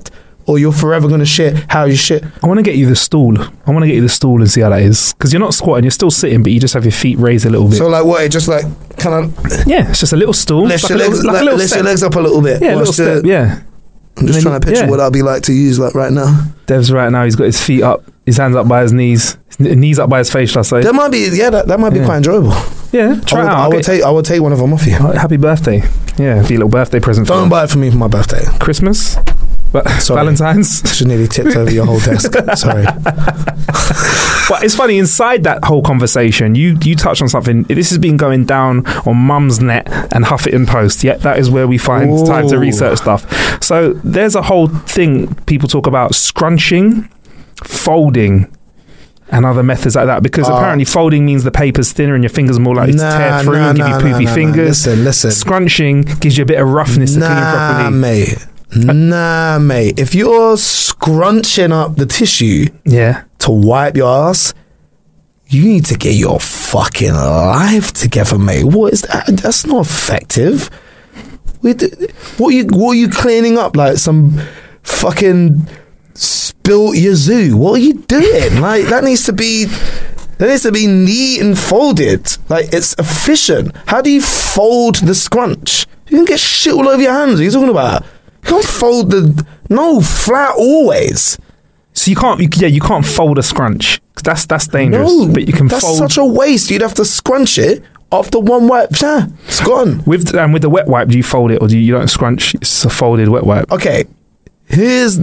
or you're forever going to shit how you shit. I want to get you the stool. I want to get you the stool and see how that is. Because you're not squatting, you're still sitting, but you just have your feet raised a little bit. So like what? It just like kind of... Yeah, it's just a little stool. Lift your legs up a little bit. Yeah, a little step, yeah. I'm just trying to picture what that'd be like to use like right now. Dev's right now, he's got his feet up, his hands up by his knees up by his face, shall I say. That might be, that might be quite enjoyable. Yeah, try it out. I would take one of them off you. Happy birthday. Yeah, be a little birthday present for you. Don't buy it for me for my birthday. Christmas? Valentine's? Just nearly tipped over your whole desk. Sorry. But it's funny, inside that whole conversation, you touched on something. This has been going down on Mumsnet and Huffington Post. Yeah, that is where we find time to research stuff. So there's a whole thing people talk about: scrunching, folding, and other methods like that, because apparently folding means the paper's thinner and your fingers are more likely to tear through and give you poopy fingers. Listen. Scrunching gives you a bit of roughness to clean properly. Mate. If you're scrunching up the tissue to wipe your ass, you need to get your fucking life together, mate. What is that? That's not effective. What are you cleaning up? Like some fucking spilt yazoo? What are you doing? Like that needs to be neat and folded. Like it's efficient. How do you fold the scrunch? You can get shit all over your hands. What are you talking about? You can't fold flat always. So you can't fold a scrunch. That's dangerous. No, but you can fold. That's such a waste. You'd have to scrunch it after one wipe. It's gone. With the wet wipe, do you fold it or you don't scrunch? It's a folded wet wipe. Okay, here's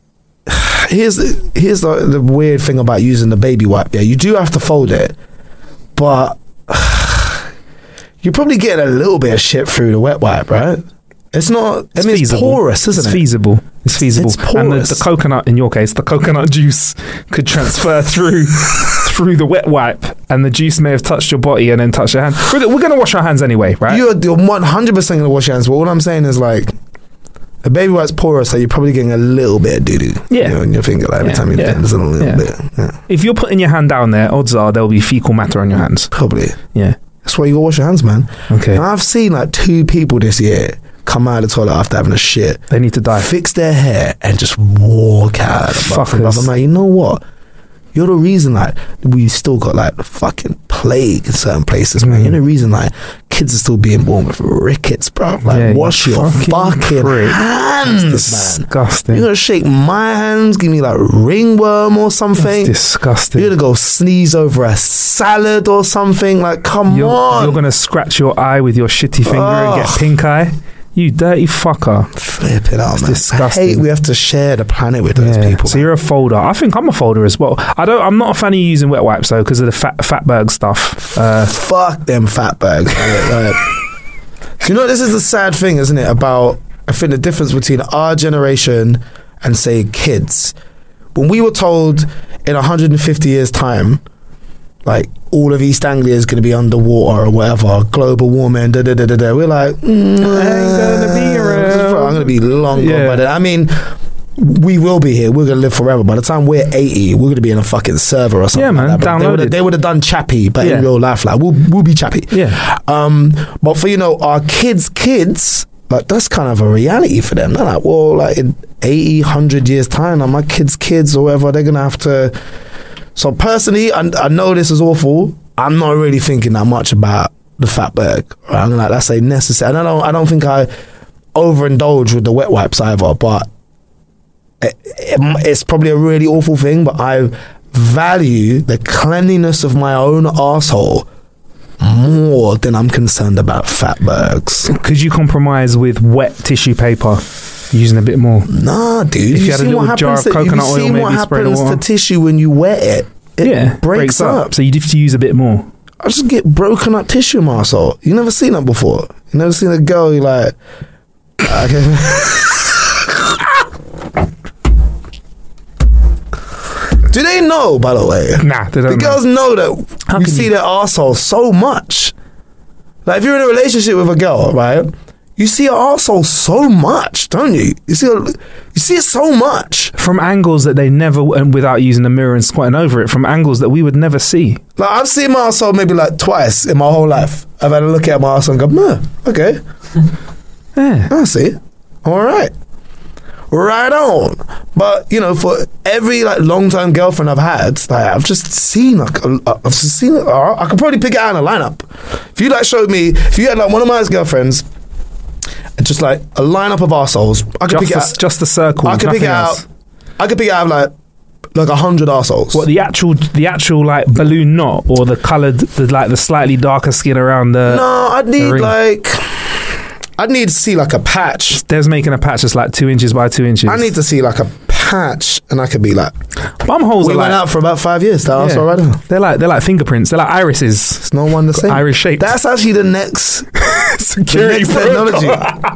the weird thing about using the baby wipe. Yeah, you do have to fold it, but you're probably getting a little bit of shit through the wet wipe, right? It's not. It's porous, isn't it? It's feasible. It's porous. And the coconut, in your case, the coconut juice could transfer through the wet wipe, and the juice may have touched your body and then touched your hand. We're going to wash our hands anyway, right? You're 100% going to wash your hands. But what I'm saying is like, a baby wipe's porous, so you're probably getting a little bit of doo-doo. Yeah. On your finger, like every time you bend, there's a little bit. Yeah. If you're putting your hand down there, odds are there'll be fecal matter on your hands. Probably. Yeah. That's why you gotta wash your hands, man. Okay. And I've seen like 2 people this year come out of the toilet after having a shit. They need to die. Fix their hair and just walk out of the bathroom. I'm like, you know what? You're the reason like we still got like the fucking plague in certain places, man. You're the reason like kids are still being born with rickets, bro. Like wash your fucking hands, man. Disgusting. You're gonna shake my hands, give me like ringworm or something. That's disgusting. You're gonna go sneeze over a salad or something. Like, come on. You're gonna scratch your eye with your shitty finger and get pink eye. You dirty fucker. Flip it out, it's man. Disgusting. I hate we have to share the planet with those people. So you're a folder. I think I'm a folder as well. I'm not a fan of using wet wipes though because of the fatberg stuff. Fuck them fatbergs. You know, this is the sad thing, isn't it? About, I think, the difference between our generation and say kids. When we were told in 150 years' time, like all of East Anglia is going to be underwater or whatever, global warming, we're like, I ain't gonna be around. I'm going to be long gone by then. I mean, we will be here. We're going to live forever. By the time we're 80, we're going to be in a fucking server or something. Yeah, man. Like that. Download They would have done Chappie, but in real life, like we'll be Chappie. Yeah. But for our kids, like that's kind of a reality for them. They're like, well, like in 80, 100 years time, like my kids or whatever, they're going to have to. So personally, I know this is awful. I'm not really thinking that much about the fatberg. Right? I'm like, that's a necessary. And I don't think I overindulge with the wet wipes either. But it's probably a really awful thing. But I value the cleanliness of my own arsehole more than I'm concerned about fatbergs. Could you compromise with wet tissue paper? Using a bit more. Nah, dude. If you had a little jar of coconut oil, maybe spray the water. What happens to tissue when you wet it? It breaks up. So you'd have to use a bit more. I just get broken up tissue in my arsehole. You never seen that before. You never seen a girl you like. Okay. Do they know, by the way? Nah, they don't. The girls know that we see their arsehole so much. Like if you're in a relationship with a girl, right? You see her arsehole so much, don't you? You see it so much. From angles that they never, and without using a mirror and squatting over it, from angles that we would never see. Like I've seen my arsehole maybe like twice in my whole life. I've had a look at my arsehole and go, okay. Yeah. I see. All right. right on. But you know, for every like long-time girlfriend I've had, like I've just seen like I could probably pick it out in a lineup. If you like showed me, if you had like one of my girlfriends, just like a lineup of arseholes, I could pick it out. Just the circle. I could pick it out. I could pick it out of like 100 arseholes. What, the actual like balloon knot, or the coloured, the slightly darker skin around the? No, I'd need to see like a patch. Dev's making a patch that's like 2 inches by 2 inches. I need to see like a patch, and I could be like, bum holes. We went out for about 5 years. That arsehole right now. They're like fingerprints. They're like irises. It's no one the same. Iris shape. That's actually the next security technology.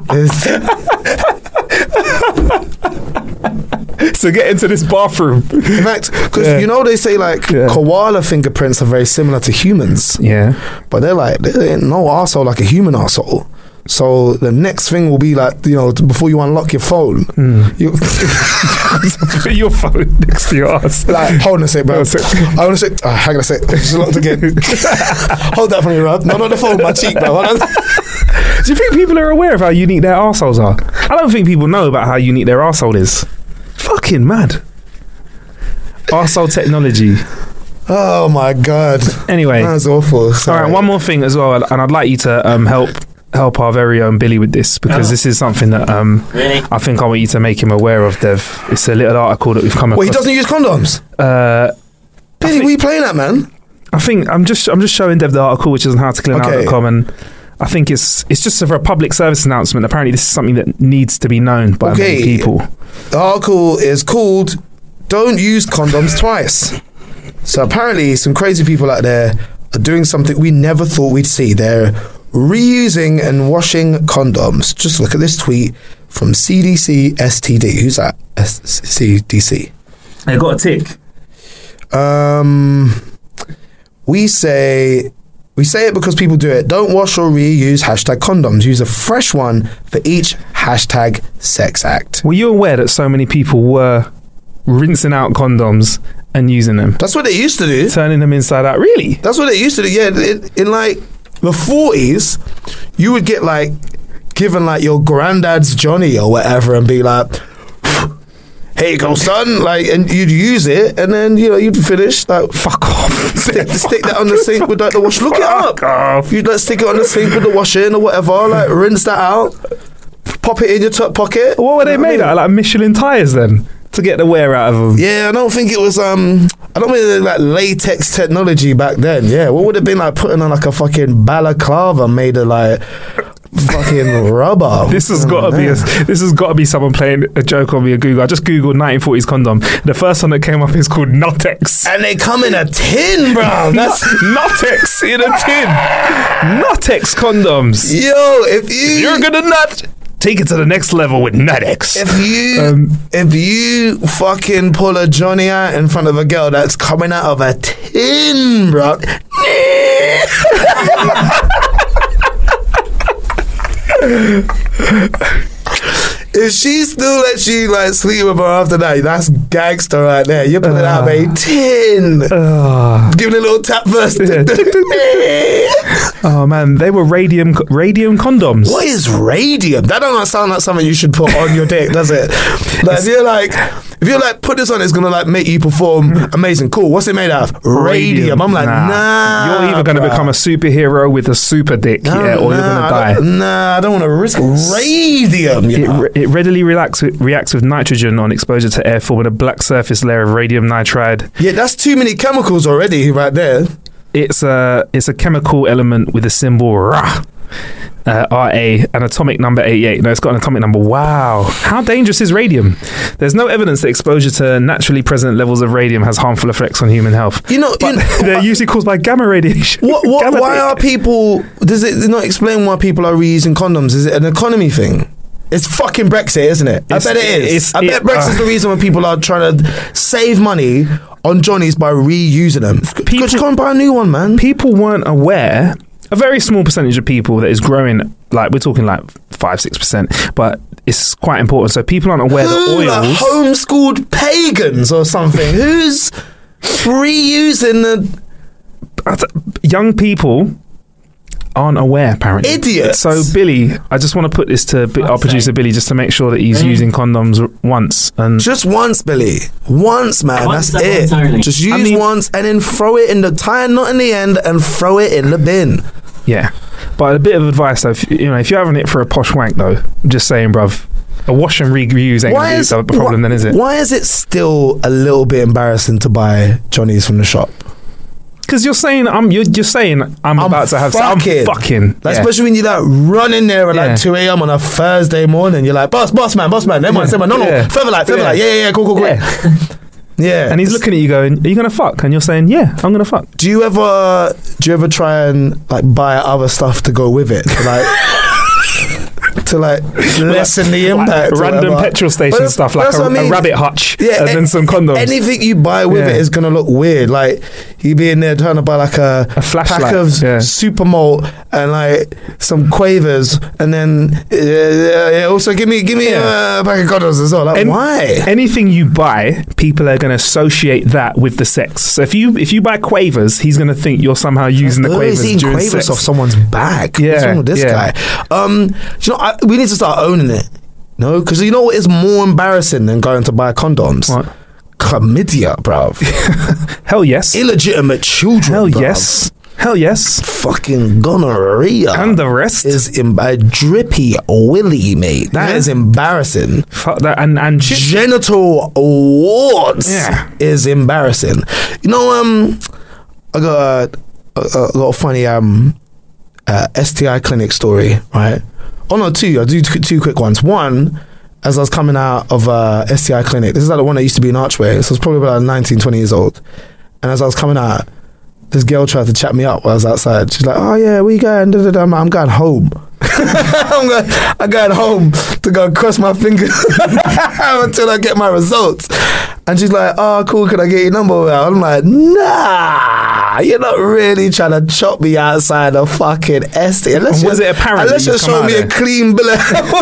So get into this bathroom. In fact, because you know they say like koala fingerprints are very similar to humans. Yeah, but there ain't no arsehole like a human arsehole. So the next thing will be like, you know, before you unlock your phone, you put your phone next to your ass. Like, hold on a sec, bro. I want to say, hang on a sec. It's locked again. Hold that for me, bro. No, not the phone, my cheek, bro. Do you think people are aware of how unique their arseholes are? I don't think people know about how unique their arsehole is. Fucking mad. Arsehole technology. Oh my God. Anyway. That's awful. Sorry. All right, one more thing as well, and I'd like you to help our very own Billy with this, because this is something that really? I think I want you to make him aware of, Dev. It's a little article that we've come across. Well, he doesn't use condoms? Billy, what are you playing at, man? I think I'm just showing Dev the article, which is on howtocleanout.com, and I think it's just for a public service announcement. Apparently this is something that needs to be known by many people. The article is called "Don't Use Condoms Twice." So apparently some crazy people out there are doing something we never thought we'd see. They're reusing and washing condoms. Just look at this tweet from CDC STD. Who's that? CDC. They got a tick. We say it because people do it. Don't wash or reuse #condoms. Use a fresh one for each #sex act. Were you aware that so many people were rinsing out condoms and using them? That's what they used to do. Turning them inside out. Really? That's what they used to do. Yeah, in like the 40s, you would get like given like your granddad's Johnny or whatever, and be like, "Here you go, son," like, and you'd use it, and then you know you'd finish like, fuck off. Stick that on the sink with like the wash. Look it up. Off. You'd like stick it on the sink with the washing or whatever. Like rinse that out, pop it in your top pocket. What were they made out of? Like Michelin tires then? To get the wear out of them. Yeah, I don't think it was I don't think it was like latex technology back then. Yeah, what would it have been like putting on like a fucking balaclava made of like fucking rubber? This has got to be someone playing a joke on me on Google. I just googled 1940s condom. The first one that came up is called Nuttex. And they come in a tin, bro. That's Nuttex in a tin. Nuttex condoms. Yo, if you're gonna nut, take it to the next level with Nuttex. If you fucking pull a Johnny out in front of a girl that's coming out of a tin, bro. If she still lets you like sleep with her after that, that's gangster right there. You're pulling out of a tin. Giving a little tap first. Oh man, they were radium condoms. What is radium? That don't sound like something you should put on your dick, does it? Like if you're like put this on, it's gonna like make you perform amazing. Cool. What's it made out of? Radium. I'm like, nah. You're either gonna become a superhero with a super dick, or you're gonna die. I don't want to risk radium. It readily reacts with nitrogen on exposure to air, forming a black surface layer of radium nitride. Yeah, that's too many chemicals already right there. It's a chemical element with a symbol Ra, RA, and atomic number 88. No, it's got an atomic number. Wow. How dangerous is radium? There's no evidence that exposure to naturally present levels of radium has harmful effects on human health. They're usually caused by gamma radiation. Why are people... Does it not explain why people are reusing condoms? Is it an economy thing? It's fucking Brexit, isn't it? I bet it is. I bet Brexit's the reason when people are trying to save money on Johnnies by reusing them. Because you can't buy a new one, man. People weren't aware. A very small percentage of people that is growing, like we're talking like 5-6%, but it's quite important. So people aren't aware that oils... Like homeschooled pagans or something. Who's reusing the... Young people aren't aware, apparently. Idiots. So, Billy, I just want to put this to our producer, Billy, just to make sure that he's using condoms once. And just once, Billy. Once, man. Once, that's it. only. Just use once and then throw it in the tie knot in the end and throw it in the bin. Yeah. But a bit of advice, though, if you're having it for a posh wank, though, I'm just saying, bruv, a wash and reuse ain't going to be a problem then, is it? Why is it still a little bit embarrassing to buy Johnny's from the shop? Because you're saying I'm about to have I'm fucking. Like, especially when you like run in there at like 2 a.m. on a Thursday morning. You're like, boss man. Never mind. No. Further light. Yeah. Cool. Yeah. And he's looking at you going, are you going to fuck? And you're saying, yeah, I'm going to fuck. Do you ever try and like buy other stuff to go with it? To lessen the impact. Random petrol station stuff, like a rabbit hutch, and then some condoms. Anything you buy with it is going to look weird. Like, you be in there trying to buy like a flashlight, pack of Super Malt and like some Quavers, and then also give me a pack of condoms as well. Like, why? Anything you buy, people are going to associate that with the sex. So if you buy Quavers, he's going to think you're somehow using the Quavers during Quavers sex. Off someone's back. What's wrong with this guy? We need to start owning it. No, because you know what is more embarrassing than going to buy condoms? What? Chlamydia, bruv. Hell yes. Illegitimate children. Hell bruv. yes. Hell yes. Fucking gonorrhea. And the rest is drippy willy, mate. That is embarrassing. Fuck that. And genital warts is embarrassing. You know, I got a funny STI clinic story, right? Oh no, two. I'll do two quick ones. One, as I was coming out of STI clinic, this is like the one that used to be in Archway, so I was probably about 19, 20 years old. And as I was coming out, this girl tried to chat me up while I was outside. She's like, oh yeah, where you going? I'm going home. I'm going home to go cross my fingers until I get my results. And she's like, oh cool, can I get your number? I'm like, nah, you're not really trying to chop me outside of fucking STI. Was it apparent? Unless you show me a clean bill of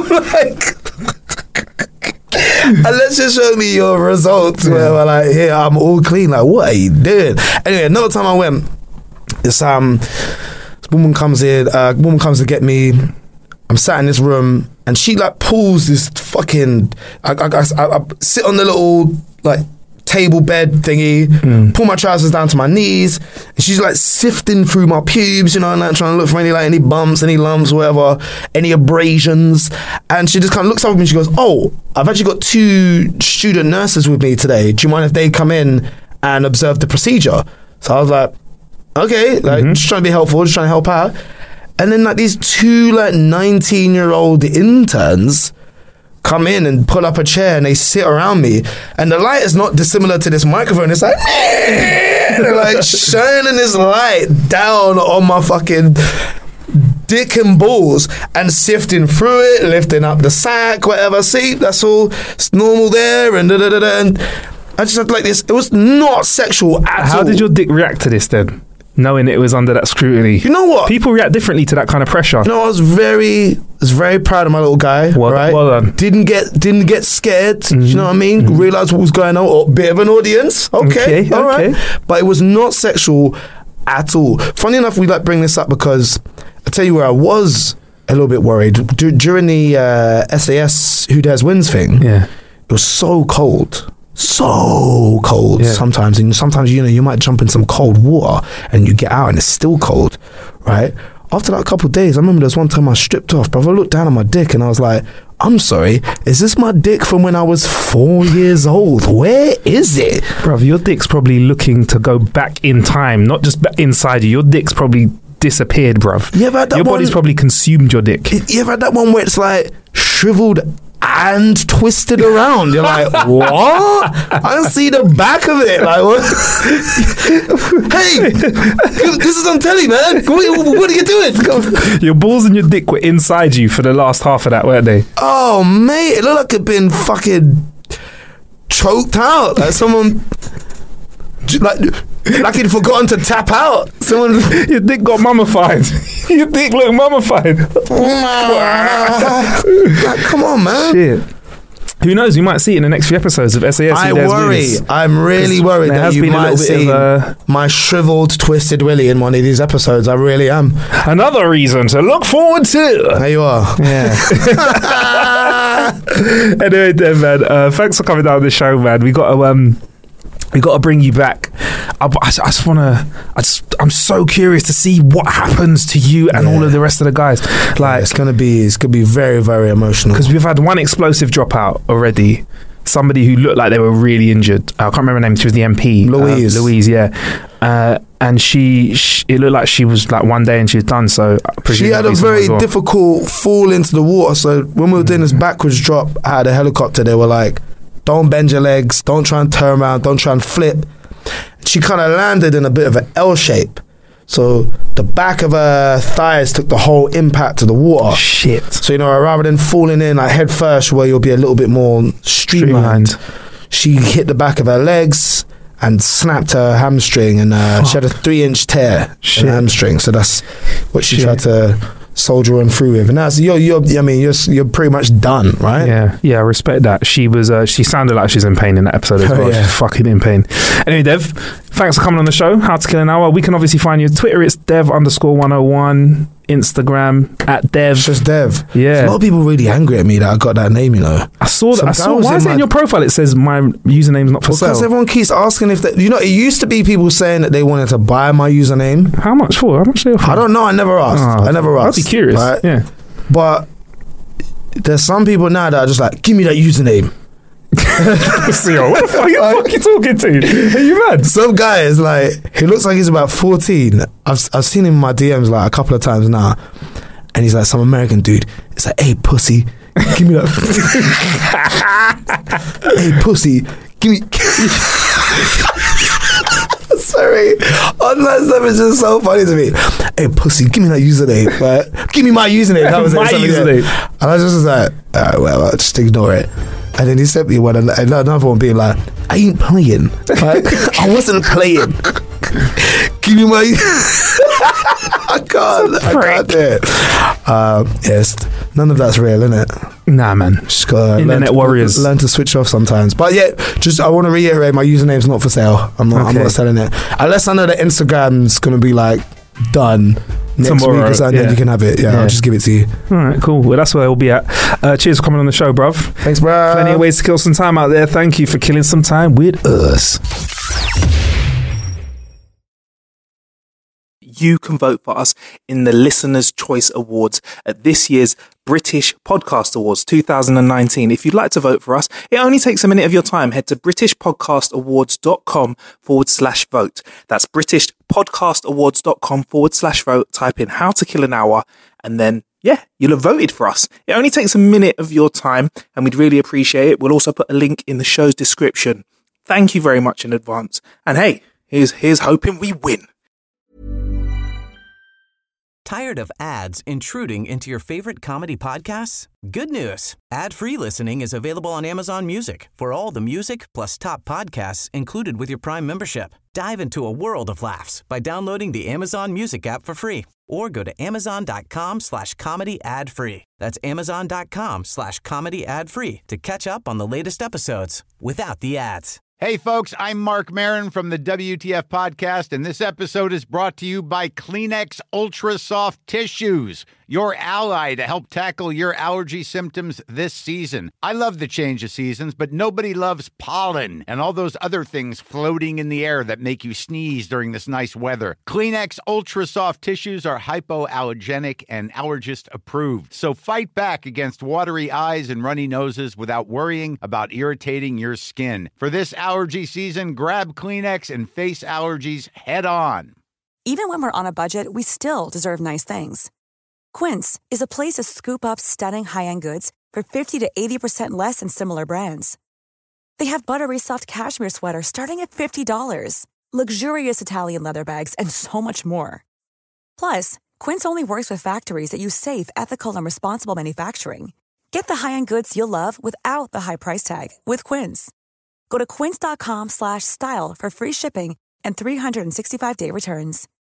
unless you show me your results where we're like, here, I'm all clean. Like, what are you doing? Anyway, another time I went, this woman comes in, woman comes to get me. I'm sat in this room and she like pulls this fucking, I sit on the little like table bed thingy, pull my trousers down to my knees, and she's like sifting through my pubes, you know, and like trying to look for any bumps, any lumps, whatever, any abrasions. And she just kind of looks up at me and she goes, oh, I've actually got 2 student nurses with me today. Do you mind if they come in and observe the procedure? So I was like, okay, like just trying to be helpful, just trying to help out. And then like these 2 like 19-year-old interns come in and pull up a chair and they sit around me, and the light is not dissimilar to this microphone. It's like they're like shining this light down on my fucking dick and balls and sifting through it, lifting up the sack, whatever. See, that's all, it's normal there, and and I just had like this. It was not sexual at all. How did your dick react to this then, knowing it was under that scrutiny? You know what? People react differently to that kind of pressure. You know, I was very proud of my little guy. Right? Well done. Didn't get scared. You know what I mean? Realised what was going on. Oh, bit of an audience. Okay. All right. But it was not sexual at all. Funny enough, we like bring this up because I tell you where I was a little bit worried during the SAS Who Dares Wins thing. Yeah, it was so cold. Sometimes, and sometimes, you know, you might jump in some cold water and you get out and it's still cold, right? After that couple of days, I remember there was one time I stripped off, bro. I looked down at my dick and I was like, I'm sorry, is this my dick from when I was 4 years old? Where is it? Bruv, your dick's probably looking to go back in time, not just back inside you. Your dick's probably disappeared, bruv. Your body's probably consumed your dick. You ever had that one where it's like shriveled and twisted around? You're like, what? I don't see the back of it. Like, what? Hey, this is on telly, man. What are you doing? Your balls and your dick were inside you for the last half of that, weren't they? Oh, mate, it looked like it'd been fucking choked out. Like someone, like he'd forgotten to tap out. Your dick got mummified. Your dick looked mummified. Like, come on, man. Shit. Who knows? We might see it in the next few episodes of SAS. I worry. I'm really worried that you might see my shriveled, twisted Willie in one of these episodes. I really am. Another reason to look forward to. There you are. Yeah. Anyway, then, man. Thanks for coming down the show, man. We got to bring you back. I'm so curious to see what happens to you and all of the rest of the guys. Like, it's gonna be very, very emotional because we've had one explosive dropout already. Somebody who looked like they were really injured. I can't remember her name. She was the MP, Louise. Yeah. And it looked like she was like one day and she was done. So she had a very difficult fall into the water. So when we were doing this backwards drop out of the helicopter, they were like, "Don't bend your legs. Don't try and turn around. Don't try and flip." She kind of landed in a bit of an L shape. So the back of her thighs took the whole impact of the water. Shit. So, rather than falling in like head first where you'll be a little bit more streamlined, she hit the back of her legs and snapped her hamstring, and she had a 3-inch tear in her hamstring. So that's what she tried to soldier on through with, and that's you're pretty much done, right? Yeah, I respect that. She was she sounded like she's in pain in that episode as well. She's fucking in pain. Anyway, Dev, thanks for coming on the show. How to Kill an Hour. We can obviously find you on Twitter. It's Dev_101. Instagram @Dev. It's just Dev. Yeah. A lot of people really angry at me that I got that name. I saw that. Why is it in your profile? It says my username's not for sale. Because everyone keeps asking if it used to be people saying that they wanted to buy my username. How much for? How much? I don't know. I never asked. I'd be curious. Right? Yeah. But there's some people now that are just like, give me that username. What the fuck are you talking to? Are you mad? Some guy is like, he looks like he's about 14. I've seen him in my DMs like a couple of times now, and he's like some American dude. It's like, hey pussy, give me that. Hey pussy, give me. Sorry, online stuff is just so funny to me. Hey pussy, give me that username. Like, give me my username. That was my username. And I was just like, all right, well, I'll just ignore it. And then he sent me one, another one being like, I ain't playing. Like, I wasn't playing. Give me my... I can't do it. Yes, none of that's real, innit? Nah, man. Just gotta Internet warriors. Learn to switch off sometimes. But yeah, I want to reiterate, my username's not for sale. I'm not selling it. Unless I know that Instagram's going to be like, done next week or something, then you can have it. Yeah, I'll just give it to you. All right, cool. Well, that's where we'll be at. Cheers for coming on the show, bruv. Thanks, bruv. Plenty of ways to kill some time out there. Thank you for killing some time with us. You can vote for us in the Listener's Choice Awards at this year's British Podcast Awards 2019. If you'd like to vote for us, it only takes a minute of your time. Head to britishpodcastawards.com/vote. That's britishpodcastawards.com/vote. Type in How to Kill an Hour, and then, you'll have voted for us. It only takes a minute of your time, and we'd really appreciate it. We'll also put a link in the show's description. Thank you very much in advance. And hey, here's hoping we win. Tired of ads intruding into your favorite comedy podcasts? Good news. Ad-free listening is available on Amazon Music for all the music plus top podcasts included with your Prime membership. Dive into a world of laughs by downloading the Amazon Music app for free or go to amazon.com/comedy ad-free. That's amazon.com/comedy ad-free to catch up on the latest episodes without the ads. Hey, folks, I'm Mark Maron from the WTF Podcast, and this episode is brought to you by Kleenex Ultra Soft Tissues, your ally to help tackle your allergy symptoms this season. I love the change of seasons, but nobody loves pollen and all those other things floating in the air that make you sneeze during this nice weather. Kleenex Ultra Soft Tissues are hypoallergenic and allergist approved, so fight back against watery eyes and runny noses without worrying about irritating your skin. For this allergy season, grab Kleenex and face allergies head on. Even when we're on a budget, we still deserve nice things. Quince is a place to scoop up stunning high-end goods for 50 to 80% less than similar brands. They have buttery soft cashmere sweaters starting at $50, luxurious Italian leather bags, and so much more. Plus, Quince only works with factories that use safe, ethical, and responsible manufacturing. Get the high-end goods you'll love without the high price tag with Quince. Go to quince.com/style for free shipping and 365-day returns.